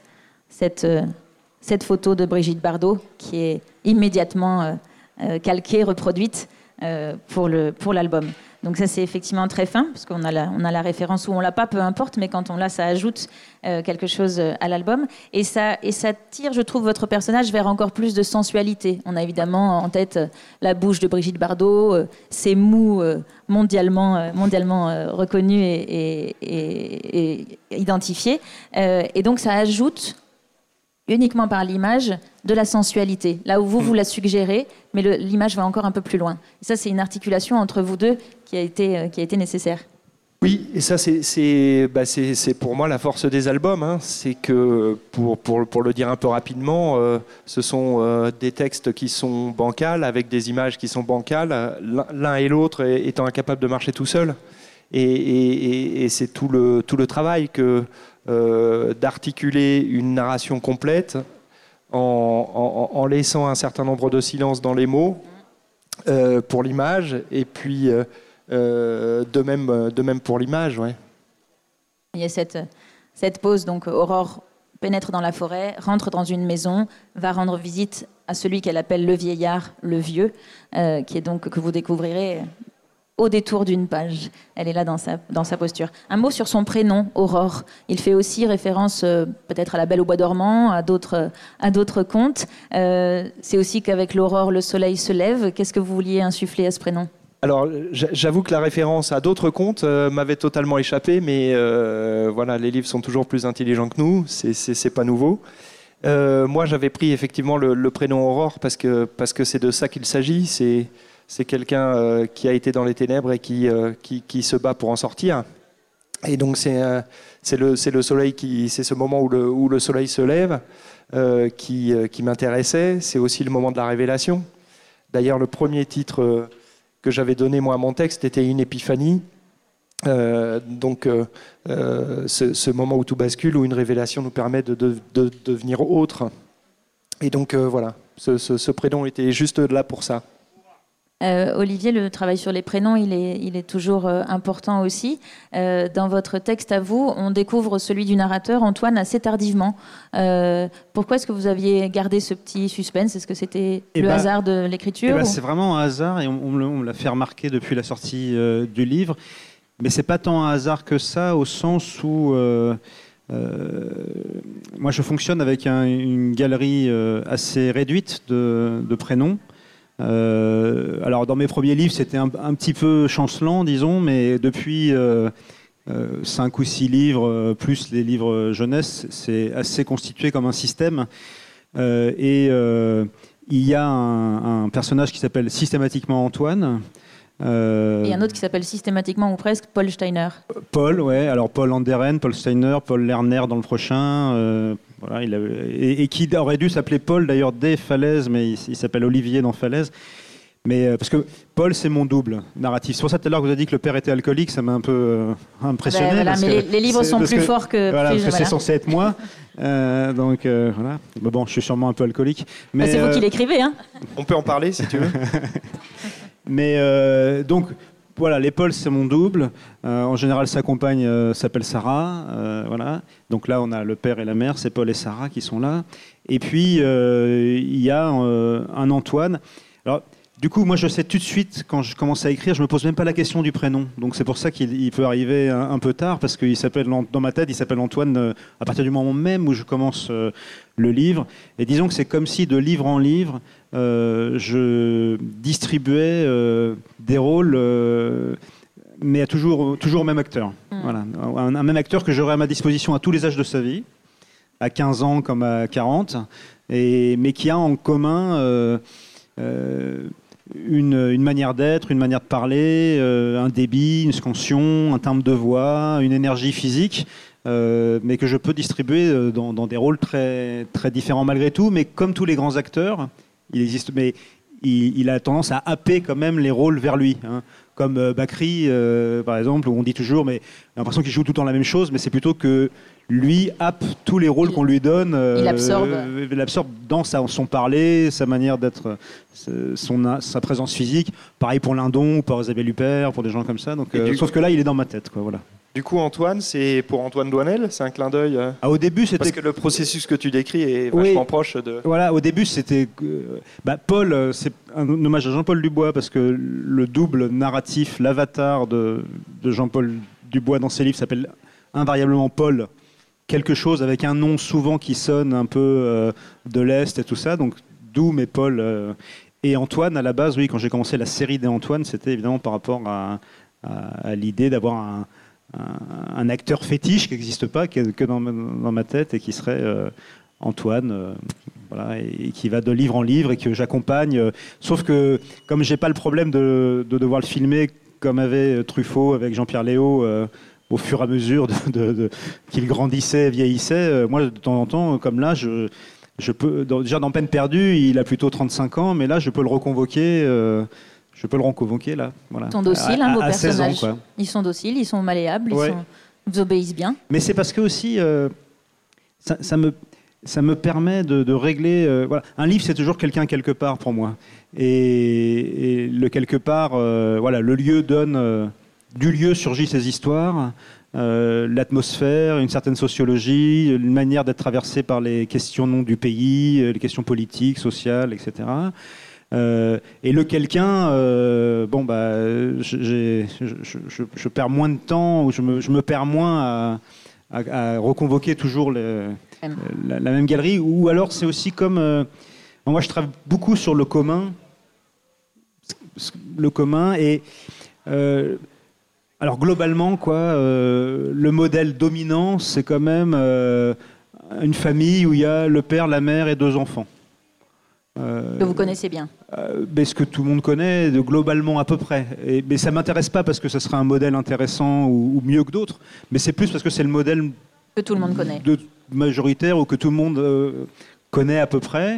[SPEAKER 1] cette photo de Brigitte Bardot qui est immédiatement calquée, reproduite pour l'album. Donc ça, c'est effectivement très fin, parce qu'on a la référence ou on l'a pas, peu importe, mais quand on l'a, ça ajoute quelque chose à l'album. Et ça tire, je trouve, votre personnage vers encore plus de sensualité. On a évidemment en tête la bouche de Brigitte Bardot, ses mots mondialement reconnus et identifiés. Et donc ça ajoute uniquement par l'image de la sensualité. Là où vous la suggérez, mais l'image va encore un peu plus loin. Et ça, c'est une articulation entre vous deux qui a été nécessaire.
[SPEAKER 2] Oui, et ça, c'est pour moi la force des albums. Hein. C'est que, pour le dire un peu rapidement, ce sont des textes qui sont bancals, avec des images qui sont bancales, l'un et l'autre étant incapables de marcher tout seul. Et c'est tout le travail d'articuler une narration complète en laissant un certain nombre de silences dans les mots pour l'image, et puis de même pour l'image. Ouais.
[SPEAKER 1] Il y a cette pause, donc Aurore pénètre dans la forêt, rentre dans une maison, va rendre visite à celui qu'elle appelle le vieillard, le vieux, qui est donc, que vous découvrirez au détour d'une page. Elle est là dans sa posture. Un mot sur son prénom, Aurore. Il fait aussi référence peut-être à La Belle au bois dormant, à d'autres contes. C'est aussi qu'avec l'aurore, le soleil se lève. Qu'est-ce que vous vouliez insuffler à ce prénom ?
[SPEAKER 2] Alors, j'avoue que la référence à d'autres contes m'avait totalement échappé, mais voilà, les livres sont toujours plus intelligents que nous, c'est pas nouveau. Moi, j'avais pris effectivement le prénom Aurore parce que c'est de ça qu'il s'agit. C'est quelqu'un qui a été dans les ténèbres et qui se bat pour en sortir. Et donc c'est le soleil c'est ce moment où le soleil se lève qui m'intéressait. C'est aussi le moment de la révélation. D'ailleurs, le premier titre que j'avais donné moi à mon texte était Une épiphanie. Donc ce moment où tout bascule, où une révélation nous permet de devenir autre. Et donc voilà, ce prénom était juste là pour ça.
[SPEAKER 1] Olivier, le travail sur les prénoms, il est toujours important aussi. Dans votre texte à vous, on découvre celui du narrateur, Antoine, assez tardivement. Pourquoi est-ce que vous aviez gardé ce petit suspense ? Est-ce que c'était hasard de l'écriture
[SPEAKER 3] C'est vraiment un hasard, et on me l'a fait remarquer depuis la sortie du livre. Mais c'est pas tant un hasard que ça, au sens où moi je fonctionne avec une galerie assez réduite de prénoms. Alors dans mes premiers livres c'était un petit peu chancelant, disons, mais depuis 5 ou 6 livres plus les livres jeunesse, c'est assez constitué comme un système, et il y a un personnage qui s'appelle systématiquement Antoine,
[SPEAKER 1] et un autre qui s'appelle systématiquement ou presque Paul Steiner.
[SPEAKER 3] Paul, ouais, alors Paul Anderen, Paul Steiner, Paul Lerner dans le prochain, voilà, et qui aurait dû s'appeler Paul d'ailleurs dès Falaise, mais il s'appelle Olivier dans Falaise. Mais parce que Paul, c'est mon double narratif. C'est pour ça tout à l'heure que vous avez dit que le père était alcoolique, ça m'a un peu impressionné.
[SPEAKER 1] Ben, voilà, mais les livres sont plus forts que...
[SPEAKER 3] Voilà, parce que c'est censé être moi. Donc voilà. Bon, je suis sûrement un peu alcoolique. Mais
[SPEAKER 1] c'est vous qui l'écrivez, hein.
[SPEAKER 2] On peut en parler si tu veux.
[SPEAKER 3] Mais donc... Voilà, les Paul, c'est mon double. En général, sa compagne s'appelle Sarah. Voilà. Donc là, on a le père et la mère, c'est Paul et Sarah qui sont là. Et puis, il y a un Antoine. Alors, du coup, moi, je sais tout de suite, quand je commence à écrire, je ne me pose même pas la question du prénom. Donc c'est pour ça qu'il peut arriver un peu tard, parce qu'il s'appelle, dans ma tête, il s'appelle Antoine à partir du moment même où je commence le livre. Et disons que c'est comme si, de livre en livre, je distribuais des rôles, mais à toujours au même acteur. Voilà. Un même acteur que j'aurai à ma disposition à tous les âges de sa vie, à 15 ans comme à 40, mais qui a en commun une manière d'être, une manière de parler, un débit, une scansion, un timbre de voix, une énergie physique, mais que je peux distribuer dans des rôles très, très différents malgré tout. Mais comme tous les grands acteurs, il existe, mais il a tendance à happer quand même les rôles vers lui. Hein. Comme Bakri, par exemple, où on dit toujours, mais j'ai l'impression qu'il joue tout le temps la même chose, mais c'est plutôt que lui happe tous les rôles qu'on lui donne.
[SPEAKER 1] Il absorbe.
[SPEAKER 3] Il absorbe dans son parler, sa manière d'être, sa présence physique. Pareil pour Lindon, pour Isabelle Huppert, pour des gens comme ça. Donc, sauf que là, il est dans ma tête, quoi, voilà.
[SPEAKER 2] Du coup, Antoine, c'est pour Antoine Douanel, c'est un clin d'œil.
[SPEAKER 3] Au début, c'était
[SPEAKER 2] parce que le processus que tu décris est vachement proche de.
[SPEAKER 3] Voilà, au début, c'était Paul. C'est un hommage à Jean-Paul Dubois parce que le double narratif, l'avatar de Jean-Paul Dubois dans ses livres s'appelle invariablement Paul. Quelque chose avec un nom souvent qui sonne un peu de l'Est et tout ça. Donc Doom et Paul et Antoine à la base. Oui, quand j'ai commencé la série des Antoine, c'était évidemment par rapport à l'idée d'avoir un acteur fétiche qui n'existe pas, que dans ma tête, et qui serait Antoine, voilà, et qui va de livre en livre et que j'accompagne. Sauf que, comme j'ai pas le problème de devoir le filmer comme avait Truffaut avec Jean-Pierre Léaud, au fur et à mesure qu'il grandissait, vieillissait, moi, de temps en temps, comme là, je peux, déjà dans Peine perdue, il a plutôt 35 ans, mais là, je peux le reconvoquer. Je peux le reconvoquer là. Voilà.
[SPEAKER 1] Ils sont dociles, vos personnages.
[SPEAKER 3] 16 ans,
[SPEAKER 1] ils sont dociles, ils sont malléables,
[SPEAKER 3] ouais.
[SPEAKER 1] Ils obéissent bien. Mais
[SPEAKER 3] c'est parce que aussi, ça me permet de régler. Voilà. Un livre, c'est toujours quelqu'un quelque part pour moi. Et le quelque part, voilà, le lieu donne. Du lieu surgissent ces histoires, l'atmosphère, une certaine sociologie, une manière d'être traversée par les questions non du pays, les questions politiques, sociales, etc. Et le quelqu'un, je perds moins de temps, ou je me perds moins à reconvoquer toujours la même galerie. Ou alors c'est aussi comme... moi je travaille beaucoup sur le commun et... alors globalement, le modèle dominant, c'est quand même une famille où il y a le père, la mère et 2 enfants.
[SPEAKER 1] Que vous connaissez bien.
[SPEAKER 3] Ce que tout le monde connaît, globalement à peu près. Mais ça ne m'intéresse pas parce que ce serait un modèle intéressant ou mieux que d'autres, mais c'est plus parce que c'est le modèle
[SPEAKER 1] que tout le monde connaît.
[SPEAKER 3] Majoritaire ou que tout le monde connaît à peu près.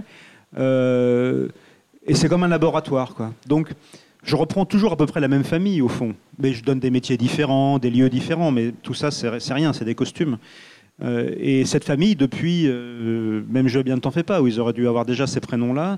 [SPEAKER 3] Et c'est comme un laboratoire, quoi. Donc, je reprends toujours à peu près la même famille, au fond. Mais je donne des métiers différents, des lieux différents, mais tout ça, c'est rien, c'est des costumes. Et cette famille, depuis, même Je bien ne t'en fais pas, où ils auraient dû avoir déjà ces prénoms-là,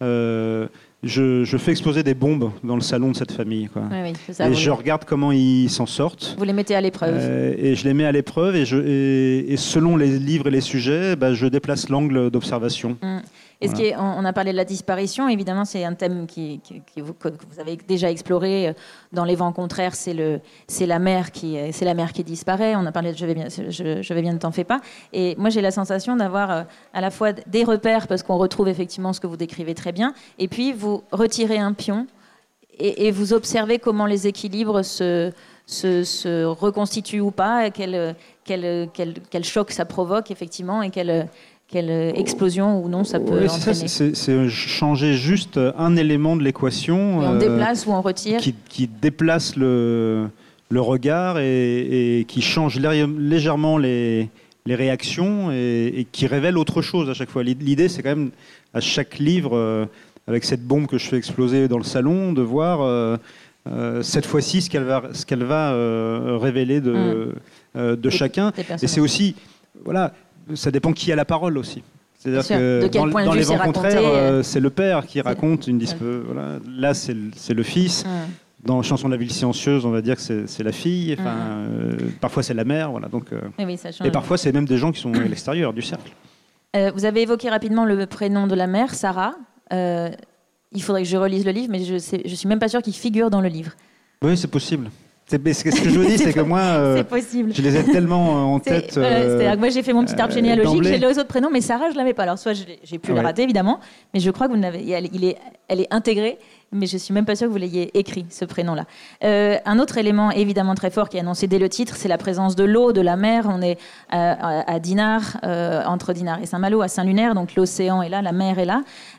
[SPEAKER 3] je fais exploser des bombes dans le salon de cette famille. Quoi.
[SPEAKER 1] Oui, c'est ça,
[SPEAKER 3] et je regarde comment ils s'en sortent.
[SPEAKER 1] Vous les mettez à l'épreuve.
[SPEAKER 3] Et je les mets à l'épreuve, et selon les livres et les sujets, je déplace l'angle d'observation.
[SPEAKER 1] Et voilà. On a parlé de la disparition, évidemment, c'est un thème que vous avez déjà exploré dans Les Vents contraires, c'est la mère qui disparaît. On a parlé de Je vais bien, ne t'en fais pas. Et moi, j'ai la sensation d'avoir à la fois des repères, parce qu'on retrouve effectivement ce que vous décrivez très bien, et puis vous retirez un pion et vous observez comment les équilibres se reconstituent ou pas, quel choc ça provoque, effectivement, et quelle explosion ou non ça peut entraîner.
[SPEAKER 3] C'est changer juste un élément de l'équation.
[SPEAKER 1] On déplace ou on retire.
[SPEAKER 3] Qui déplace le regard et qui change légèrement les réactions et qui révèle autre chose à chaque fois. L'idée, c'est quand même, à chaque livre, avec cette bombe que je fais exploser dans le salon, de voir cette fois-ci ce qu'elle va révéler de chacun. Et c'est aussi... Voilà, ça dépend qui a la parole aussi. C'est-à-dire que dans Les Vents contraires, c'est le père qui raconte une dispute. Voilà. Là, c'est le fils. Dans Chanson de la ville silencieuse, on va dire que c'est la fille. Enfin, parfois, c'est la mère. Voilà. Donc,
[SPEAKER 1] oui, ça change.
[SPEAKER 3] Et parfois, c'est même des gens qui sont à l'extérieur du cercle.
[SPEAKER 1] Vous avez évoqué rapidement le prénom de la mère, Sarah. Il faudrait que je relise le livre, mais je ne suis même pas sûre qu'il figure dans le livre.
[SPEAKER 3] Oui, c'est possible. Ce que je vous dis, c'est que moi,
[SPEAKER 1] c'est possible.
[SPEAKER 3] je les ai tellement en tête.
[SPEAKER 1] C'est-à-dire que moi, j'ai fait mon petit arbre généalogique,
[SPEAKER 3] d'emblée.
[SPEAKER 1] j'ai les autres prénoms, mais Sarah, je l'avais pas. Alors, soit j'ai pu le rater, évidemment, mais je crois que elle est intégrée, mais je suis même pas sûre que vous l'ayez écrit, ce prénom-là. Un autre élément évidemment très fort qui est annoncé dès le titre, c'est la présence de l'eau, de la mer. On est à Dinard, entre Dinard et Saint-Malo, à Saint-Lunaire, donc l'océan est là, la mer est là.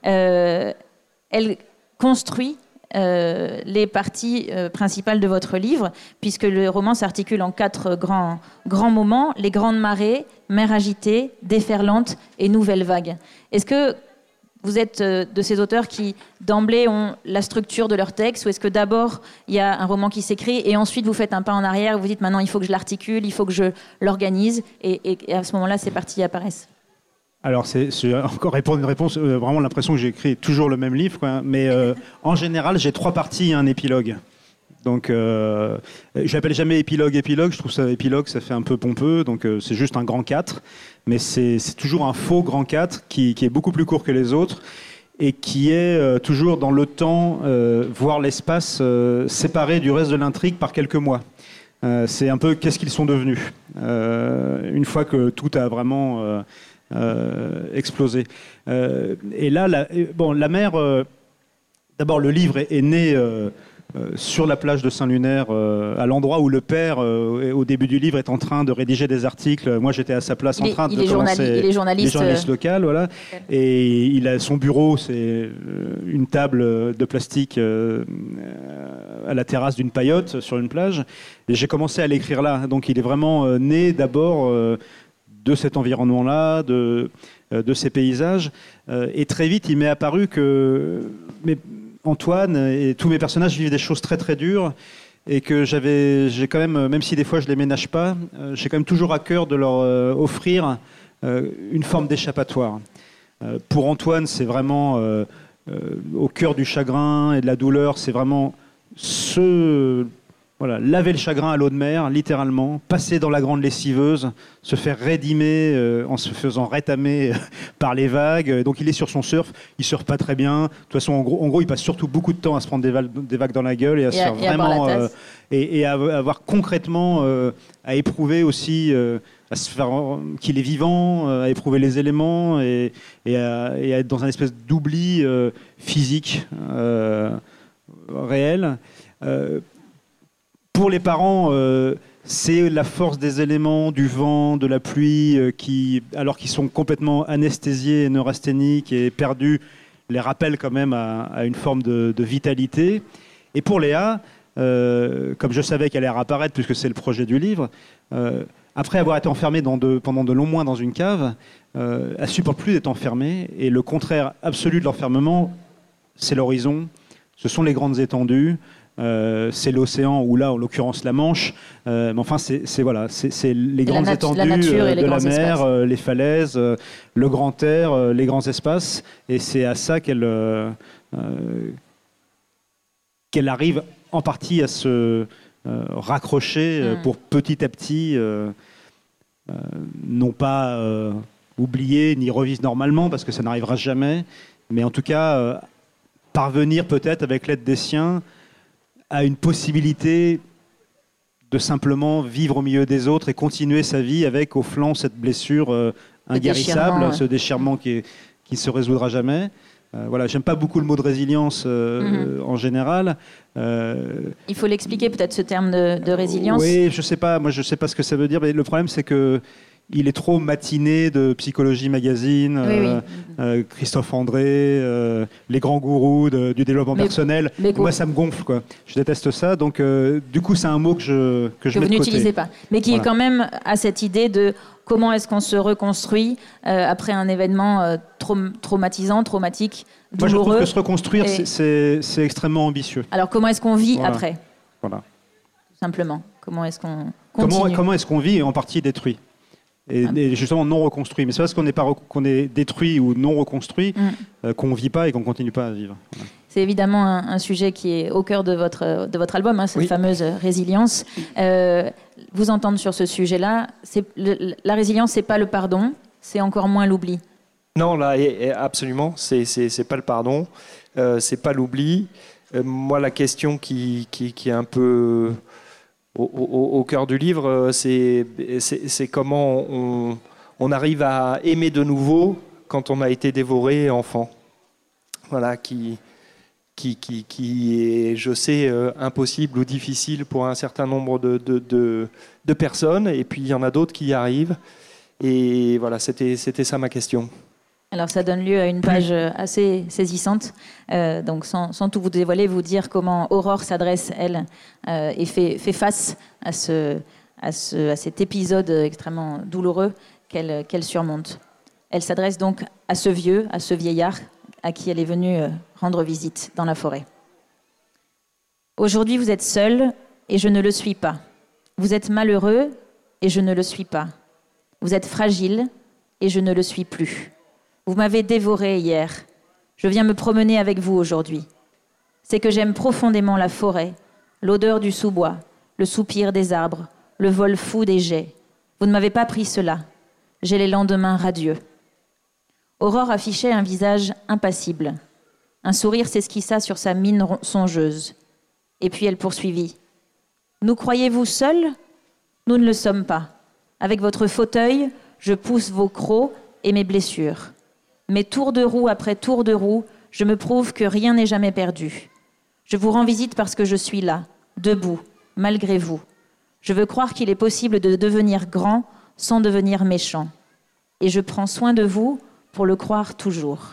[SPEAKER 1] Elle construit les parties principales de votre livre, puisque le roman s'articule en 4 grands moments: les grandes marées, mer agitée, déferlante et nouvelle vague. Est-ce que vous êtes de ces auteurs qui, d'emblée, ont la structure de leur texte, ou est-ce que d'abord, il y a un roman qui s'écrit et ensuite vous faites un pas en arrière, vous dites maintenant il faut que je l'articule, il faut que je l'organise, et à ce moment-là, ces parties apparaissent?
[SPEAKER 3] Alors, c'est encore répondre une réponse, vraiment l'impression que j'écris toujours le même livre, quoi. Mais en général, j'ai 3 parties et un épilogue. Donc, je l'appelle jamais épilogue, je trouve ça épilogue, ça fait un peu pompeux, donc c'est juste un grand 4. Mais c'est toujours un faux grand 4 qui est beaucoup plus court que les autres et qui est toujours dans le temps, voire l'espace, séparé du reste de l'intrigue par quelques mois. C'est un peu qu'est-ce qu'ils sont devenus, une fois que tout a vraiment... explosé. Et là, la mer, d'abord le livre est né sur la plage de Saint-Lunaire, à l'endroit où le père, au début du livre, est en train de rédiger des articles. Moi, j'étais à sa place en train de commencer.
[SPEAKER 1] Il est journaliste
[SPEAKER 3] local, voilà. Et il a son bureau, c'est une table de plastique à la terrasse d'une paillote sur une plage. Et j'ai commencé à l'écrire là. Donc, il est vraiment né d'abord de cet environnement-là, de ces paysages. Et très vite, il m'est apparu que Antoine et tous mes personnages vivent des choses très très dures et que j'ai quand même si des fois je les ménage pas, j'ai quand même toujours à cœur de leur offrir une forme d'échappatoire. Pour Antoine, c'est vraiment au cœur du chagrin et de la douleur, c'est vraiment laver le chagrin à l'eau de mer, littéralement, passer dans la grande lessiveuse, se faire rédimer en se faisant rétamer par les vagues. Donc il est sur son surf, il surfe pas très bien. De toute façon, en gros, il passe surtout beaucoup de temps à se prendre des vagues dans la gueule et à se faire vraiment et à avoir concrètement à éprouver aussi, à se faire qu'il est vivant, à éprouver les éléments et à être dans un espèce d'oubli physique réel. Pour les parents, c'est la force des éléments, du vent, de la pluie, alors qu'ils sont complètement anesthésiés et neurasthéniques et perdus, les rappellent quand même à une forme de vitalité. Et pour Léa, comme je savais qu'elle allait réapparaître, puisque c'est le projet du livre, après avoir été enfermée pendant de longs mois dans une cave, elle ne supporte plus d'être enfermée. Et le contraire absolu de l'enfermement, c'est l'horizon, ce sont les grandes étendues. C'est l'océan, ou là en l'occurrence la Manche, mais enfin c'est les grandes étendues de la mer, les falaises, le grand air, les grands espaces, et c'est à ça qu'elle arrive en partie à se raccrocher pour petit à petit non pas oublier ni revivre normalement parce que ça n'arrivera jamais, mais en tout cas parvenir peut-être avec l'aide des siens à une possibilité de simplement vivre au milieu des autres et continuer sa vie avec au flanc cette blessure inguérissable, ce déchirement qui ne se résoudra jamais. J'aime pas beaucoup le mot de résilience en général.
[SPEAKER 1] Il faut l'expliquer peut-être ce terme de résilience.
[SPEAKER 3] Oui, je sais pas ce que ça veut dire, mais le problème c'est que il est trop matiné de Psychologie Magazine, Christophe André, les grands gourous du développement personnel. Moi, ça me gonfle, quoi. Je déteste ça. Donc, du coup, c'est un mot que je mets de côté.
[SPEAKER 1] Que vous n'utilisez pas. Mais qui est quand même à cette idée de comment est-ce qu'on se reconstruit après un événement traumatisant, traumatique, douloureux.
[SPEAKER 3] Moi, je trouve que se reconstruire, c'est extrêmement ambitieux.
[SPEAKER 1] Alors, comment est-ce qu'on vit après ?
[SPEAKER 3] Voilà.
[SPEAKER 1] Tout simplement. Comment est-ce qu'on continue ?
[SPEAKER 3] Comment est-ce qu'on vit et en partie détruit ? Et justement non reconstruit. Mais c'est parce qu'on est détruit ou non reconstruit qu'on ne vit pas et qu'on ne continue pas à vivre. Voilà.
[SPEAKER 1] C'est évidemment un sujet qui est au cœur de votre album, cette fameuse résilience. Vous entendre sur ce sujet-là, la résilience, c'est pas le pardon, c'est encore moins l'oubli.
[SPEAKER 2] Non, là, absolument, c'est pas le pardon, c'est pas l'oubli. Moi, la question qui est un peu au cœur du livre, c'est comment on arrive à aimer de nouveau quand on a été dévoré enfant. Voilà, qui est, je sais, impossible ou difficile pour un certain nombre de personnes, et puis il y en a d'autres qui y arrivent. Et voilà, c'était ça ma question.
[SPEAKER 1] Alors ça donne lieu à une page assez saisissante, donc sans tout vous dévoiler, vous dire comment Aurore s'adresse, elle, et fait face à cet épisode extrêmement douloureux qu'elle surmonte. Elle s'adresse donc à ce vieillard, à qui elle est venue rendre visite dans la forêt. Aujourd'hui, vous êtes seul et je ne le suis pas. Vous êtes malheureux et je ne le suis pas. Vous êtes fragile et je ne le suis plus. Vous m'avez dévoré hier. Je viens me promener avec vous aujourd'hui. C'est que j'aime profondément la forêt, l'odeur du sous-bois, le soupir des arbres, le vol fou des geais. Vous ne m'avez pas pris cela. J'ai les lendemains radieux. Aurore affichait un visage impassible. Un sourire s'esquissa sur sa mine songeuse. Et puis elle poursuivit. Nous croyez-vous seuls ? Nous ne le sommes pas. Avec votre fauteuil, je pousse vos crocs et mes blessures. Mais tour de roue après tour de roue, je me prouve que rien n'est jamais perdu. Je vous rends visite parce que je suis là, debout, malgré vous. Je veux croire qu'il est possible de devenir grand sans devenir méchant. Et je prends soin de vous pour le croire toujours.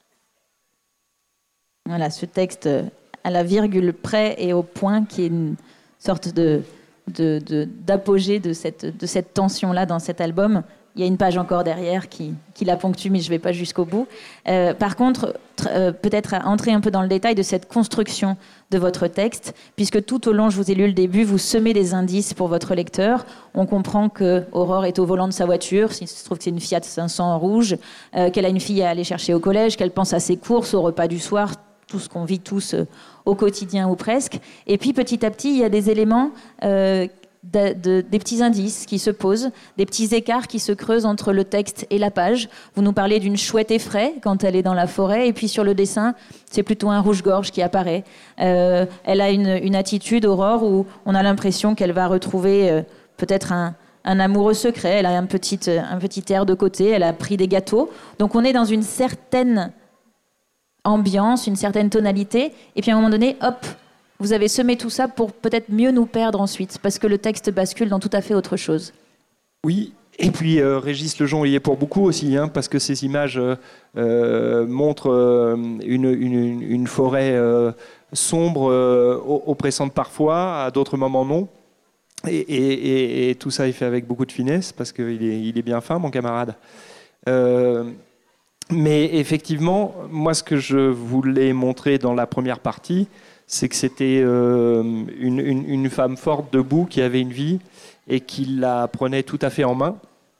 [SPEAKER 1] Voilà, ce texte à la virgule près et au point, qui est une sorte d'apogée de cette tension-là dans cet album. Il y a une page encore derrière qui la ponctue, mais je ne vais pas jusqu'au bout. Par contre, peut-être entrer un peu dans le détail de cette construction de votre texte, puisque tout au long, je vous ai lu le début, vous semez des indices pour votre lecteur. On comprend que Aurore est au volant de sa voiture, il se trouve que c'est une Fiat 500 rouge, qu'elle a une fille à aller chercher au collège, qu'elle pense à ses courses, au repas du soir, tout ce qu'on vit tous au quotidien ou presque. Et puis petit à petit, il y a des éléments... des petits indices qui se posent, des petits écarts qui se creusent entre le texte et la page. Vous nous parlez d'une chouette effraie quand elle est dans la forêt, et puis sur le dessin, c'est plutôt un rouge-gorge qui apparaît. Elle a une attitude, Aurore, où on a l'impression qu'elle va retrouver peut-être un amoureux secret. Elle a un petit air de côté, elle a pris des gâteaux. Donc on est dans une certaine ambiance, une certaine tonalité, et puis à un moment donné, hop, vous avez semé tout ça pour peut-être mieux nous perdre ensuite, parce que le texte bascule dans tout à fait autre chose.
[SPEAKER 2] Oui, et puis Régis Lejean y est pour beaucoup aussi, parce que ces images montrent une forêt sombre, oppressante parfois, à d'autres moments non. Et tout ça est fait avec beaucoup de finesse, parce qu'il est bien fin, mon camarade. Mais effectivement, moi, ce que je voulais montrer dans la première partie, c'est que c'était une femme forte, debout, qui avait une vie et qui la prenait tout à fait en main.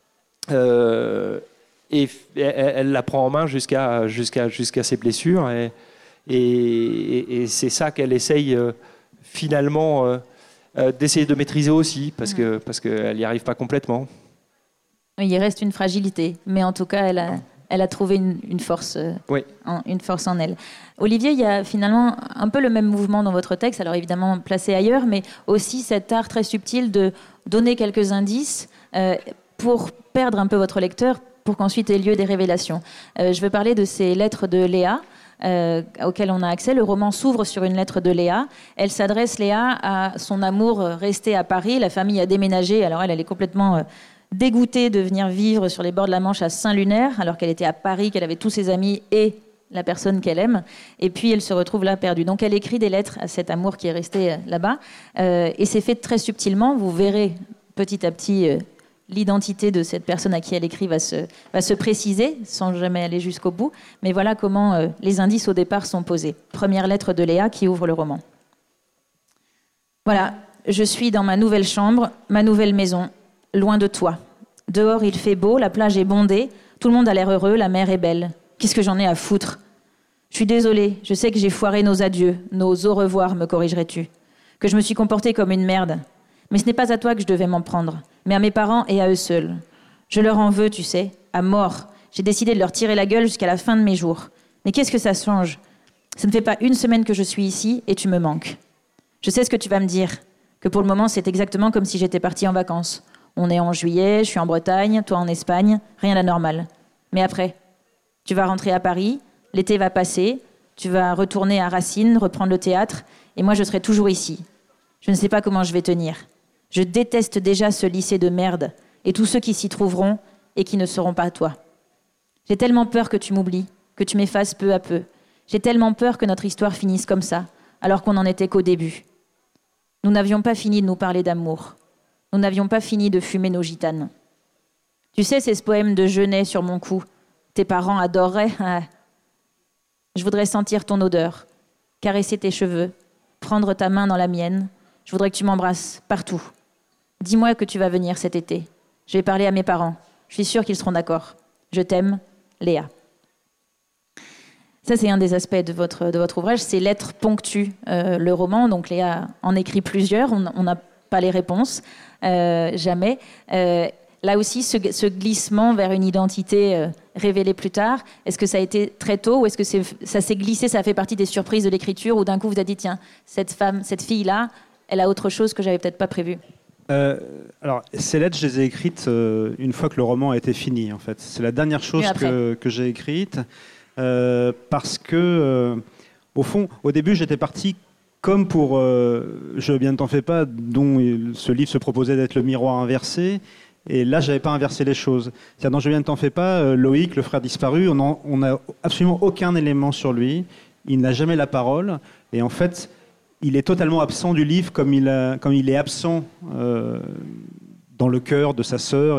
[SPEAKER 2] Et elle la prend en main jusqu'à ses blessures. Et c'est ça qu'elle essaye finalement d'essayer de maîtriser aussi, parce qu'elle n'y arrive pas complètement.
[SPEAKER 1] Il reste une fragilité, mais en tout cas, elle a trouvé une force,
[SPEAKER 2] oui.
[SPEAKER 1] Une force en elle. Olivier, il y a finalement un peu le même mouvement dans votre texte, alors évidemment placé ailleurs, mais aussi cet art très subtil de donner quelques indices pour perdre un peu votre lecteur, pour qu'ensuite ait lieu des révélations. Je veux parler de ces lettres de Léa, auxquelles on a accès. Le roman s'ouvre sur une lettre de Léa. Elle s'adresse, Léa, à son amour resté à Paris. La famille a déménagé, alors elle est complètement... dégoûtée de venir vivre sur les bords de la Manche à Saint-Lunaire, alors qu'elle était à Paris, qu'elle avait tous ses amis et la personne qu'elle aime. Et puis, elle se retrouve là perdue. Donc, elle écrit des lettres à cet amour qui est resté là-bas. Et c'est fait très subtilement. Vous verrez petit à petit l'identité de cette personne à qui elle écrit va se préciser, sans jamais aller jusqu'au bout. Mais voilà comment les indices au départ sont posés. Première lettre de Léa qui ouvre le roman. Voilà, je suis dans ma nouvelle chambre, ma nouvelle maison. Loin de toi. Dehors, il fait beau, la plage est bondée, tout le monde a l'air heureux, la mer est belle. Qu'est-ce que j'en ai à foutre ? Je suis désolée, je sais que j'ai foiré nos adieux, nos au revoir, me corrigerais-tu. Que je me suis comportée comme une merde. Mais ce n'est pas à toi que je devais m'en prendre, mais à mes parents et à eux seuls. Je leur en veux, tu sais, à mort. J'ai décidé de leur tirer la gueule jusqu'à la fin de mes jours. Mais qu'est-ce que ça change ? Ça ne fait pas une semaine que je suis ici et tu me manques. Je sais ce que tu vas me dire. que pour le moment, c'est exactement comme si j'étais partie en vacances. On est en juillet, je suis en Bretagne, toi en Espagne, rien d'anormal. Mais après, tu vas rentrer à Paris, l'été va passer, tu vas retourner à Racine, reprendre le théâtre, et moi je serai toujours ici. Je ne sais pas comment je vais tenir. Je déteste déjà ce lycée de merde, et tous ceux qui s'y trouveront et qui ne seront pas toi. J'ai tellement peur que tu m'oublies, que tu m'effaces peu à peu. J'ai tellement peur que notre histoire finisse comme ça, alors qu'on n'en était qu'au début. Nous n'avions pas fini de nous parler d'amour. Nous n'avions pas fini de fumer nos gitanes. Tu sais, c'est ce poème de Genet sur mon cou. Tes parents adoreraient. Je voudrais sentir ton odeur, caresser tes cheveux, prendre ta main dans la mienne. Je voudrais que tu m'embrasses partout. Dis-moi que tu vas venir cet été. Je vais parler à mes parents. Je suis sûre qu'ils seront d'accord. Je t'aime, Léa. Ça, c'est un des aspects de votre ouvrage. Ces lettres ponctuent le roman. Donc Léa en écrit plusieurs. On n'a pas les réponses, jamais. Là aussi, ce glissement vers une identité révélée plus tard, est-ce que ça a été très tôt ou est-ce que ça s'est glissé, ça fait partie des surprises de l'écriture ou d'un coup vous avez dit, tiens, cette fille-là, elle a autre chose que j'avais peut-être pas prévu?
[SPEAKER 3] Alors, ces lettres, je les ai écrites une fois que le roman a été fini, en fait. C'est la dernière chose que j'ai écrite parce que, au fond, au début, j'étais parti comme pour Je bien ne t'en fais pas, dont ce livre se proposait d'être le miroir inversé. Et là, je n'avais pas inversé les choses. C'est-à-dire, dans Je bien ne t'en fais pas, Loïc, le frère disparu, on n'a absolument aucun élément sur lui. Il n'a jamais la parole. Et en fait, il est totalement absent du livre comme il est absent dans le cœur de sa sœur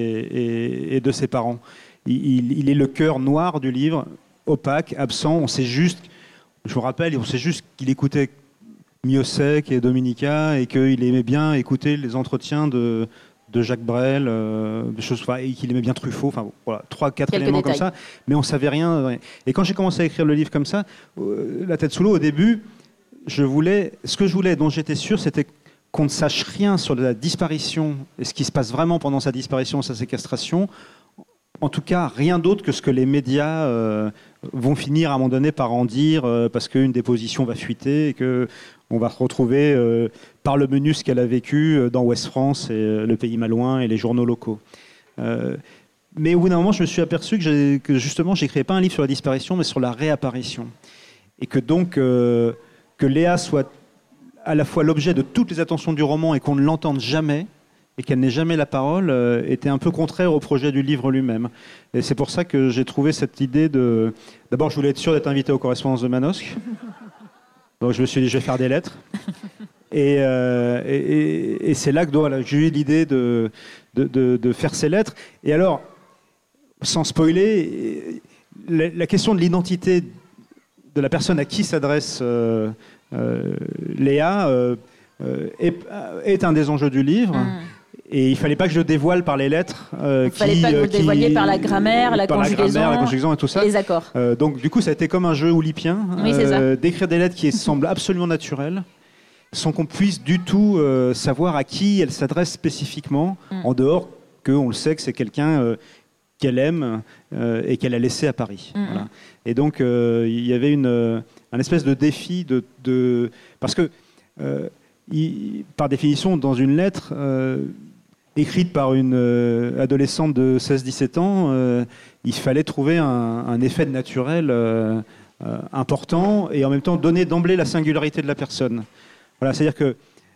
[SPEAKER 3] et de ses parents. Il est le cœur noir du livre, opaque, absent. On sait juste, je vous rappelle, on sait juste qu'il écoutait Miossec et Dominica et qu'il aimait bien écouter les entretiens de Jacques Brel, des choses, et qu'il aimait bien Truffaut, enfin voilà, 3-4 éléments détails comme ça, mais on savait rien. Et quand j'ai commencé à écrire le livre comme ça, la tête sous l'eau, au début, ce que je voulais, dont j'étais sûr, c'était qu'on ne sache rien sur la disparition et ce qui se passe vraiment pendant sa disparition, sa séquestration. En tout cas, rien d'autre que ce que les médias vont finir à un moment donné par en dire parce qu'une déposition va fuiter et qu'on va se retrouver par le menu ce qu'elle a vécu dans Ouest France et Le Pays Malouin et les journaux locaux. Mais au bout d'un moment, je me suis aperçu que justement, je n'écrivais pas un livre sur la disparition, mais sur la réapparition. Et que donc, que Léa soit à la fois l'objet de toutes les attentions du roman et qu'on ne l'entende jamais, et qu'elle n'ait jamais la parole, était un peu contraire au projet du livre lui-même. Et c'est pour ça que j'ai trouvé cette idée de... D'abord, je voulais être sûr d'être invité aux correspondances de Manosque. Donc je me suis dit, je vais faire des lettres. Et c'est là que voilà, j'ai eu l'idée de faire ces lettres. Et alors, sans spoiler, la question de l'identité de la personne à qui s'adresse Léa est un des enjeux du livre. Et il ne fallait pas que je dévoile par les lettres. Il ne
[SPEAKER 1] fallait pas que vous le dévoiliez par la grammaire, la conjugaison
[SPEAKER 3] et tout ça.
[SPEAKER 1] Les accords.
[SPEAKER 3] Donc du coup, ça a été comme un jeu oulipien,
[SPEAKER 1] oui,
[SPEAKER 3] d'écrire des lettres qui semblent absolument naturelles, sans qu'on puisse du tout savoir à qui elles s'adressent spécifiquement, en dehors qu'on le sait que c'est quelqu'un qu'elle aime et qu'elle a laissé à Paris. Voilà. Et donc, il y avait un espèce de défi parce que, par définition, dans une lettre écrite par une adolescente de 16-17 ans, il fallait trouver un effet naturel important et en même temps donner d'emblée la singularité de la personne. Voilà, c'est-à-dire que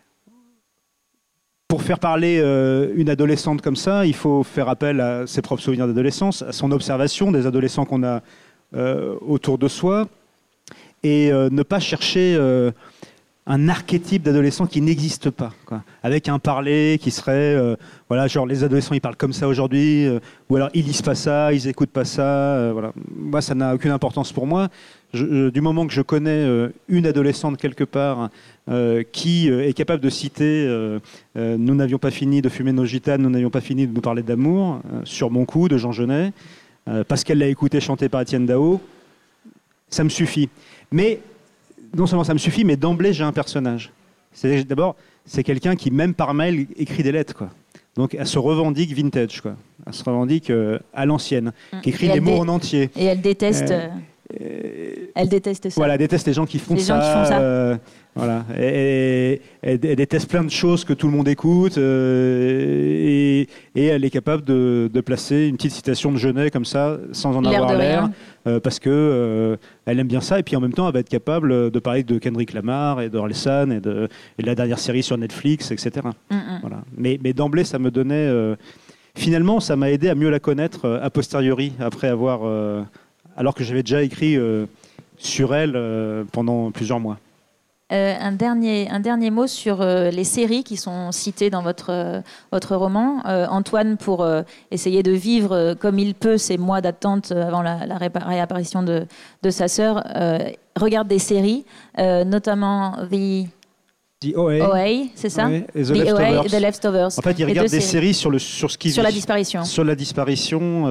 [SPEAKER 3] pour faire parler une adolescente comme ça, il faut faire appel à ses propres souvenirs d'adolescence, à son observation des adolescents qu'on a autour de soi, et ne pas chercher un archétype d'adolescent qui n'existe pas, quoi. Avec un parler qui serait, voilà, genre les adolescents ils parlent comme ça aujourd'hui, ou alors ils lisent pas ça, ils écoutent pas ça, voilà. Moi ça n'a aucune importance pour moi. Du moment que je connais une adolescente quelque part qui est capable de citer nous n'avions pas fini de fumer nos gitanes, nous n'avions pas fini de nous parler d'amour, sur mon cou de Jean Genet, parce qu'elle l'a écouté chanter par Étienne Dao, ça me suffit. Mais non seulement ça me suffit, mais d'emblée j'ai un personnage. D'abord, c'est quelqu'un qui, même par mail, écrit des lettres, quoi. Donc elle se revendique vintage, quoi. Elle se revendique à l'ancienne, qui écrit des mots en entier.
[SPEAKER 1] Et elle déteste Elle déteste ça.
[SPEAKER 3] Voilà, elle déteste les gens qui font ça. Voilà. Et elle déteste plein de choses que tout le monde écoute. Et elle est capable de placer une petite citation de Genet comme ça, sans en avoir l'air. Parce que elle aime bien ça. Et puis en même temps, elle va être capable de parler de Kendrick Lamar et d'Orelsan et de la dernière série sur Netflix, etc. Voilà. Mais d'emblée, ça me donnait... finalement, ça m'a aidé à mieux la connaître a posteriori, après avoir... alors que j'avais déjà écrit sur elle pendant plusieurs mois.
[SPEAKER 1] Un dernier mot sur les séries qui sont citées dans votre roman. Antoine, pour essayer de vivre comme il peut ces mois d'attente avant la réapparition de sa sœur, regarde des séries, notamment
[SPEAKER 3] The OA,
[SPEAKER 1] c'est ça?
[SPEAKER 3] Oui, et The
[SPEAKER 1] Leftovers.
[SPEAKER 3] En fait, il regarde des séries sur
[SPEAKER 1] la disparition.
[SPEAKER 3] Sur la disparition.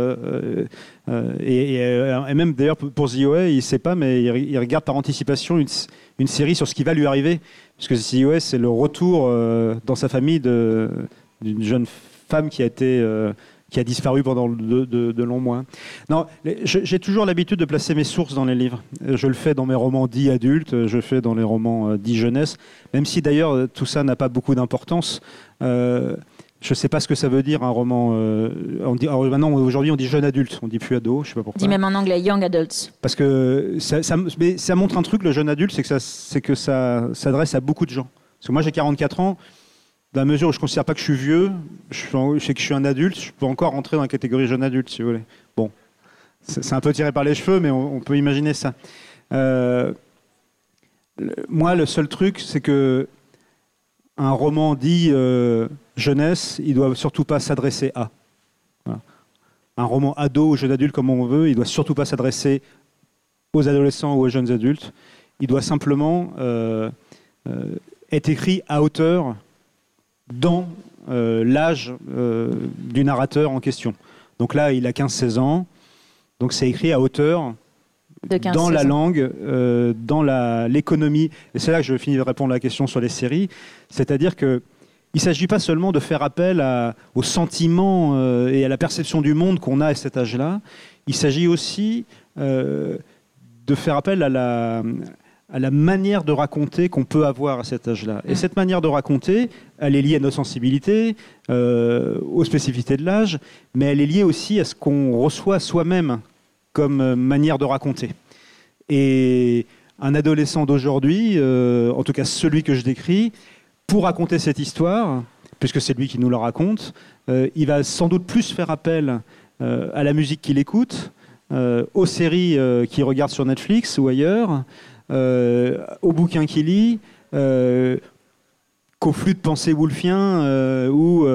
[SPEAKER 3] Et même d'ailleurs, pour The OA, il ne sait pas, mais il regarde par anticipation une série sur ce qui va lui arriver. Parce que The OA, c'est le retour dans sa famille d'une jeune femme qui a disparu pendant de longs mois. Non, j'ai toujours l'habitude de placer mes sources dans les livres. Je le fais dans mes romans dits adultes, je le fais dans les romans dits jeunesse, même si d'ailleurs tout ça n'a pas beaucoup d'importance. Je ne sais pas ce que ça veut dire un roman. Maintenant, aujourd'hui, on dit jeune adulte, on ne dit plus ado, je ne sais pas pourquoi.
[SPEAKER 1] On dit même en anglais young adults.
[SPEAKER 3] Parce que ça montre un truc, le jeune adulte, c'est que ça s'adresse à beaucoup de gens. Parce que moi, j'ai 44 ans. Dans la mesure où je ne considère pas que je suis vieux, je sais que je suis un adulte, je peux encore rentrer dans la catégorie jeune adulte, si vous voulez. Bon, c'est un peu tiré par les cheveux, mais on peut imaginer ça. Moi, le seul truc, c'est que un roman dit jeunesse, il ne doit surtout pas s'adresser à. Voilà. Un roman ado ou jeune adulte, comme on veut, il ne doit surtout pas s'adresser aux adolescents ou aux jeunes adultes. Il doit simplement être écrit à hauteur dans l'âge du narrateur en question. Donc là, il a 15-16 ans, donc c'est écrit à hauteur dans la langue, dans l'économie. Et c'est là que je finis de répondre à la question sur les séries. C'est-à-dire qu'il ne s'agit pas seulement de faire appel aux sentiments et à la perception du monde qu'on a à cet âge-là. Il s'agit aussi de faire appel à la manière de raconter qu'on peut avoir à cet âge-là. Et cette manière de raconter, elle est liée à nos sensibilités, aux spécificités de l'âge, mais elle est liée aussi à ce qu'on reçoit soi-même comme manière de raconter. Et un adolescent d'aujourd'hui, en tout cas celui que je décris, pour raconter cette histoire, puisque c'est lui qui nous la raconte, il va sans doute plus faire appel à la musique qu'il écoute, aux séries qu'il regarde sur Netflix ou ailleurs, aux bouquins qu'il lit, qu'au flux de pensée woolfien ou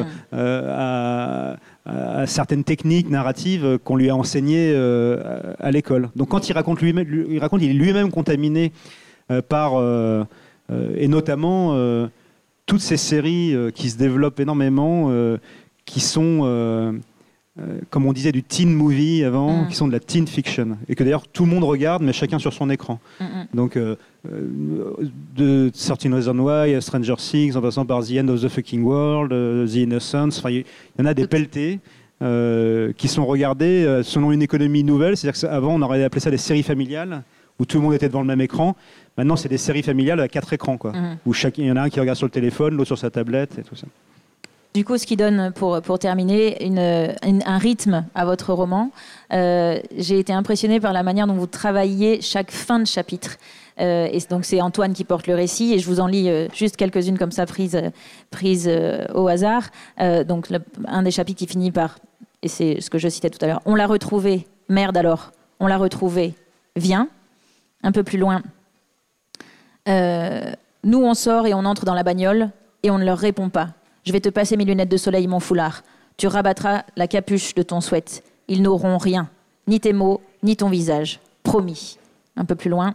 [SPEAKER 3] à certaines techniques narratives qu'on lui a enseignées à l'école. Donc quand il raconte, il est lui-même contaminé par, et notamment toutes ces séries qui se développent énormément, qui sont... comme on disait, du teen movie avant, qui sont de la teen fiction. Et que d'ailleurs, tout le monde regarde, mais chacun sur son écran. Donc, de 13 Reasons Why, Stranger Things, en passant par The End of the Fucking World, The Innocents, il y en a des pelletés qui sont regardés selon une économie nouvelle. C'est-à-dire qu'avant, on aurait appelé ça des séries familiales, où tout le monde était devant le même écran. Maintenant, c'est des séries familiales à 4 écrans, quoi, où il y en a un qui regarde sur le téléphone, l'autre sur sa tablette, et tout ça.
[SPEAKER 1] Du coup, ce qui donne, pour terminer, un rythme à votre roman. J'ai été impressionnée par la manière dont vous travaillez chaque fin de chapitre. Et donc, c'est Antoine qui porte le récit. Et je vous en lis juste quelques-unes comme ça, prises au hasard. Donc, un des chapitres qui finit par, et c'est ce que je citais tout à l'heure, « On l'a retrouvé, merde alors, on l'a retrouvé, viens ». Un peu plus loin. Nous, on sort et on entre dans la bagnole et on ne leur répond pas. Je vais te passer mes lunettes de soleil, mon foulard. Tu rabattras la capuche de ton sweat. Ils n'auront rien, ni tes mots, ni ton visage. Promis. Un peu plus loin.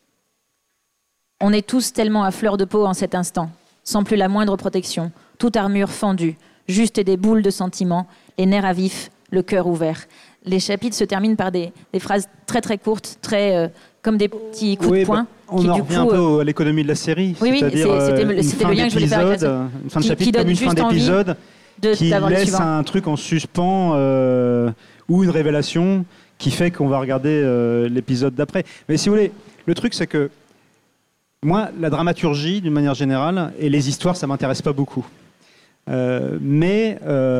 [SPEAKER 1] On est tous tellement à fleur de peau en cet instant, sans plus la moindre protection, toute armure fendue, juste des boules de sentiments, les nerfs à vif, le cœur ouvert. Les chapitres se terminent par des phrases très très courtes, très comme des petits coups de poing.
[SPEAKER 3] On en revient un peu à l'économie de la série, c'est-à-dire c'était le lien que je voulais faire avec une fin de chapitre comme une fin d'épisode qui laisse un truc en suspens ou une révélation qui fait qu'on va regarder l'épisode d'après. Mais si vous voulez, le truc, c'est que moi, la dramaturgie, d'une manière générale, et les histoires, ça m'intéresse pas beaucoup. Mais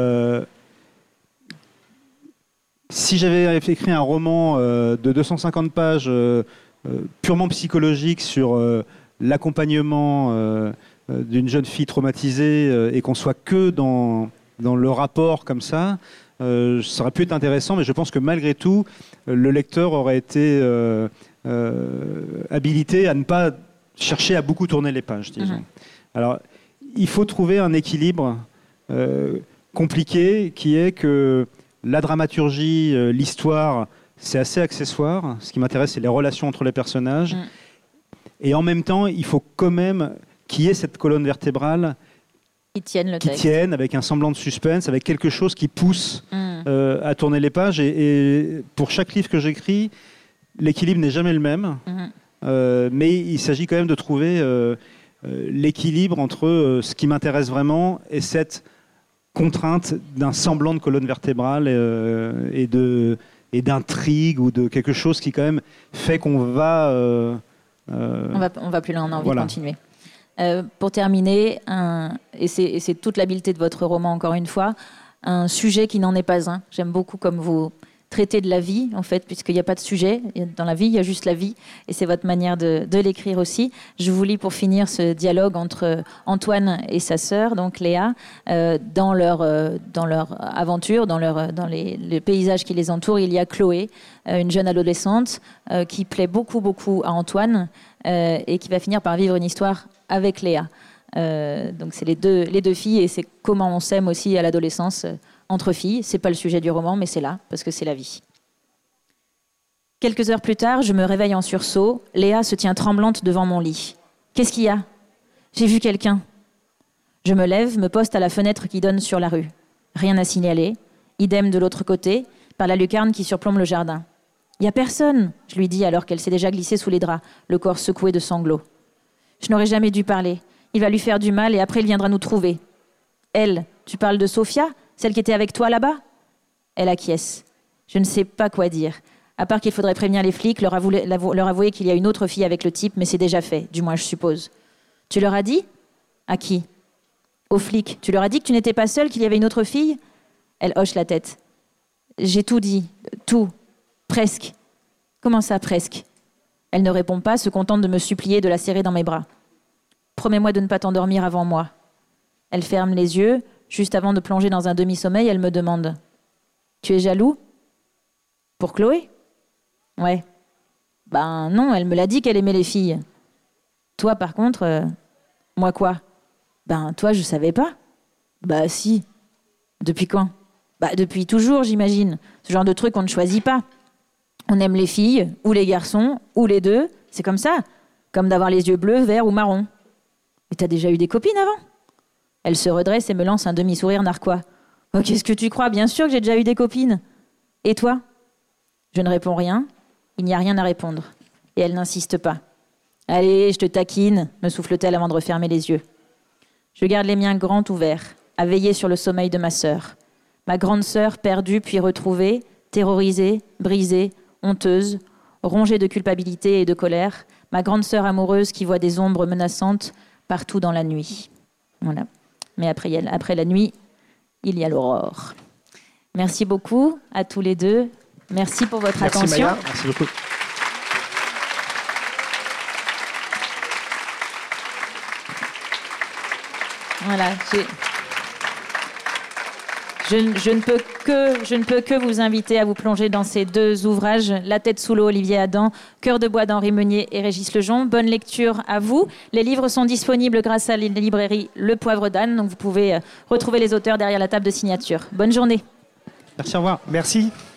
[SPEAKER 3] si j'avais écrit un roman de 250 pages purement psychologique sur l'accompagnement d'une jeune fille traumatisée et qu'on soit que dans le rapport comme ça, ça aurait pu être intéressant, mais je pense que malgré tout, le lecteur aurait été habilité à ne pas chercher à beaucoup tourner les pages, disons. Alors, il faut trouver un équilibre compliqué qui est que la dramaturgie, l'histoire, c'est assez accessoire. Ce qui m'intéresse, c'est les relations entre les personnages. Et en même temps, il faut quand même qu'il y ait cette colonne vertébrale qui tienne avec un semblant de suspense, avec quelque chose qui pousse à tourner les pages. Et pour chaque livre que j'écris, l'équilibre n'est jamais le même. Mais il s'agit quand même de trouver l'équilibre entre ce qui m'intéresse vraiment et cette contrainte d'un semblant de colonne vertébrale et d'intrigue ou de quelque chose qui quand même fait qu'on va...
[SPEAKER 1] On va plus loin, on a envie de continuer. Pour terminer, et c'est toute l'habileté de votre roman encore une fois, un sujet qui n'en est pas un. J'aime beaucoup comme vous traitez de la vie, en fait, puisqu'il n'y a pas de sujet. Dans la vie, il y a juste la vie. Et c'est votre manière de l'écrire aussi. Je vous lis pour finir ce dialogue entre Antoine et sa sœur, donc Léa, dans leur aventure, dans les paysages qui les entourent. Il y a Chloé, une jeune adolescente qui plaît beaucoup, beaucoup à Antoine et qui va finir par vivre une histoire avec Léa. Donc c'est les deux filles et c'est comment on s'aime aussi à l'adolescence entre filles. C'est pas le sujet du roman, mais c'est là parce que c'est la vie. Quelques heures plus tard, je me réveille en sursaut. Léa se tient tremblante devant mon lit. Qu'est-ce qu'il y a ? J'ai vu quelqu'un. Je me lève, me poste à la fenêtre qui donne sur la rue. Rien à signaler. Idem de l'autre côté, par la lucarne qui surplombe le jardin. Il y a personne, je lui dis alors qu'elle s'est déjà glissée sous les draps, le corps secoué de sanglots. Je n'aurais jamais dû parler. Il va lui faire du mal et après il viendra nous trouver. Elle, tu parles de Sophia, celle qui était avec toi là-bas ? Elle acquiesce. Je ne sais pas quoi dire. À part qu'il faudrait prévenir les flics, leur avouer qu'il y a une autre fille avec le type, mais c'est déjà fait, du moins je suppose. Tu leur as dit ? À qui ? Aux flics. Tu leur as dit que tu n'étais pas seule, qu'il y avait une autre fille ? Elle hoche la tête. J'ai tout dit. Tout. Presque. Comment ça, presque ? Elle ne répond pas, se contente de me supplier de la serrer dans mes bras. Promets-moi de ne pas t'endormir avant moi. Elle ferme les yeux. Juste avant de plonger dans un demi-sommeil, elle me demande « Tu es jaloux ? Pour Chloé ? Ouais. Ben non, elle me l'a dit qu'elle aimait les filles. Toi, par contre, moi quoi ? Ben toi, je savais pas. Bah si. Depuis quand ? Bah depuis toujours, j'imagine. Ce genre de truc, on ne choisit pas. On aime les filles, ou les garçons, ou les deux. C'est comme ça. Comme d'avoir les yeux bleus, verts ou marrons. Et t'as déjà eu des copines avant ? Elle se redresse et me lance un demi-sourire narquois. « Oh, qu'est-ce que tu crois ? Bien sûr que j'ai déjà eu des copines. Et toi ?» Je ne réponds rien. Il n'y a rien à répondre. Et elle n'insiste pas. « Allez, je te taquine » me souffle-t-elle avant de refermer les yeux. Je garde les miens grands ouverts, à veiller sur le sommeil de ma sœur. Ma grande sœur perdue puis retrouvée, terrorisée, brisée, honteuse, rongée de culpabilité et de colère. Ma grande sœur amoureuse qui voit des ombres menaçantes partout dans la nuit. Voilà. Mais après la nuit, il y a l'aurore. Merci beaucoup à tous les deux. Merci pour votre attention.
[SPEAKER 2] Merci Maya. Merci beaucoup.
[SPEAKER 1] Voilà. Je ne peux que vous inviter à vous plonger dans ces deux ouvrages, La tête sous l'eau, Olivier Adam, Cœur de bois d'Henri Meunier et Régis Lejon. Bonne lecture à vous. Les livres sont disponibles grâce à la librairie Le Poivre d'Âne, donc vous pouvez retrouver les auteurs derrière la table de signature. Bonne journée.
[SPEAKER 3] Merci, au revoir.
[SPEAKER 2] Merci.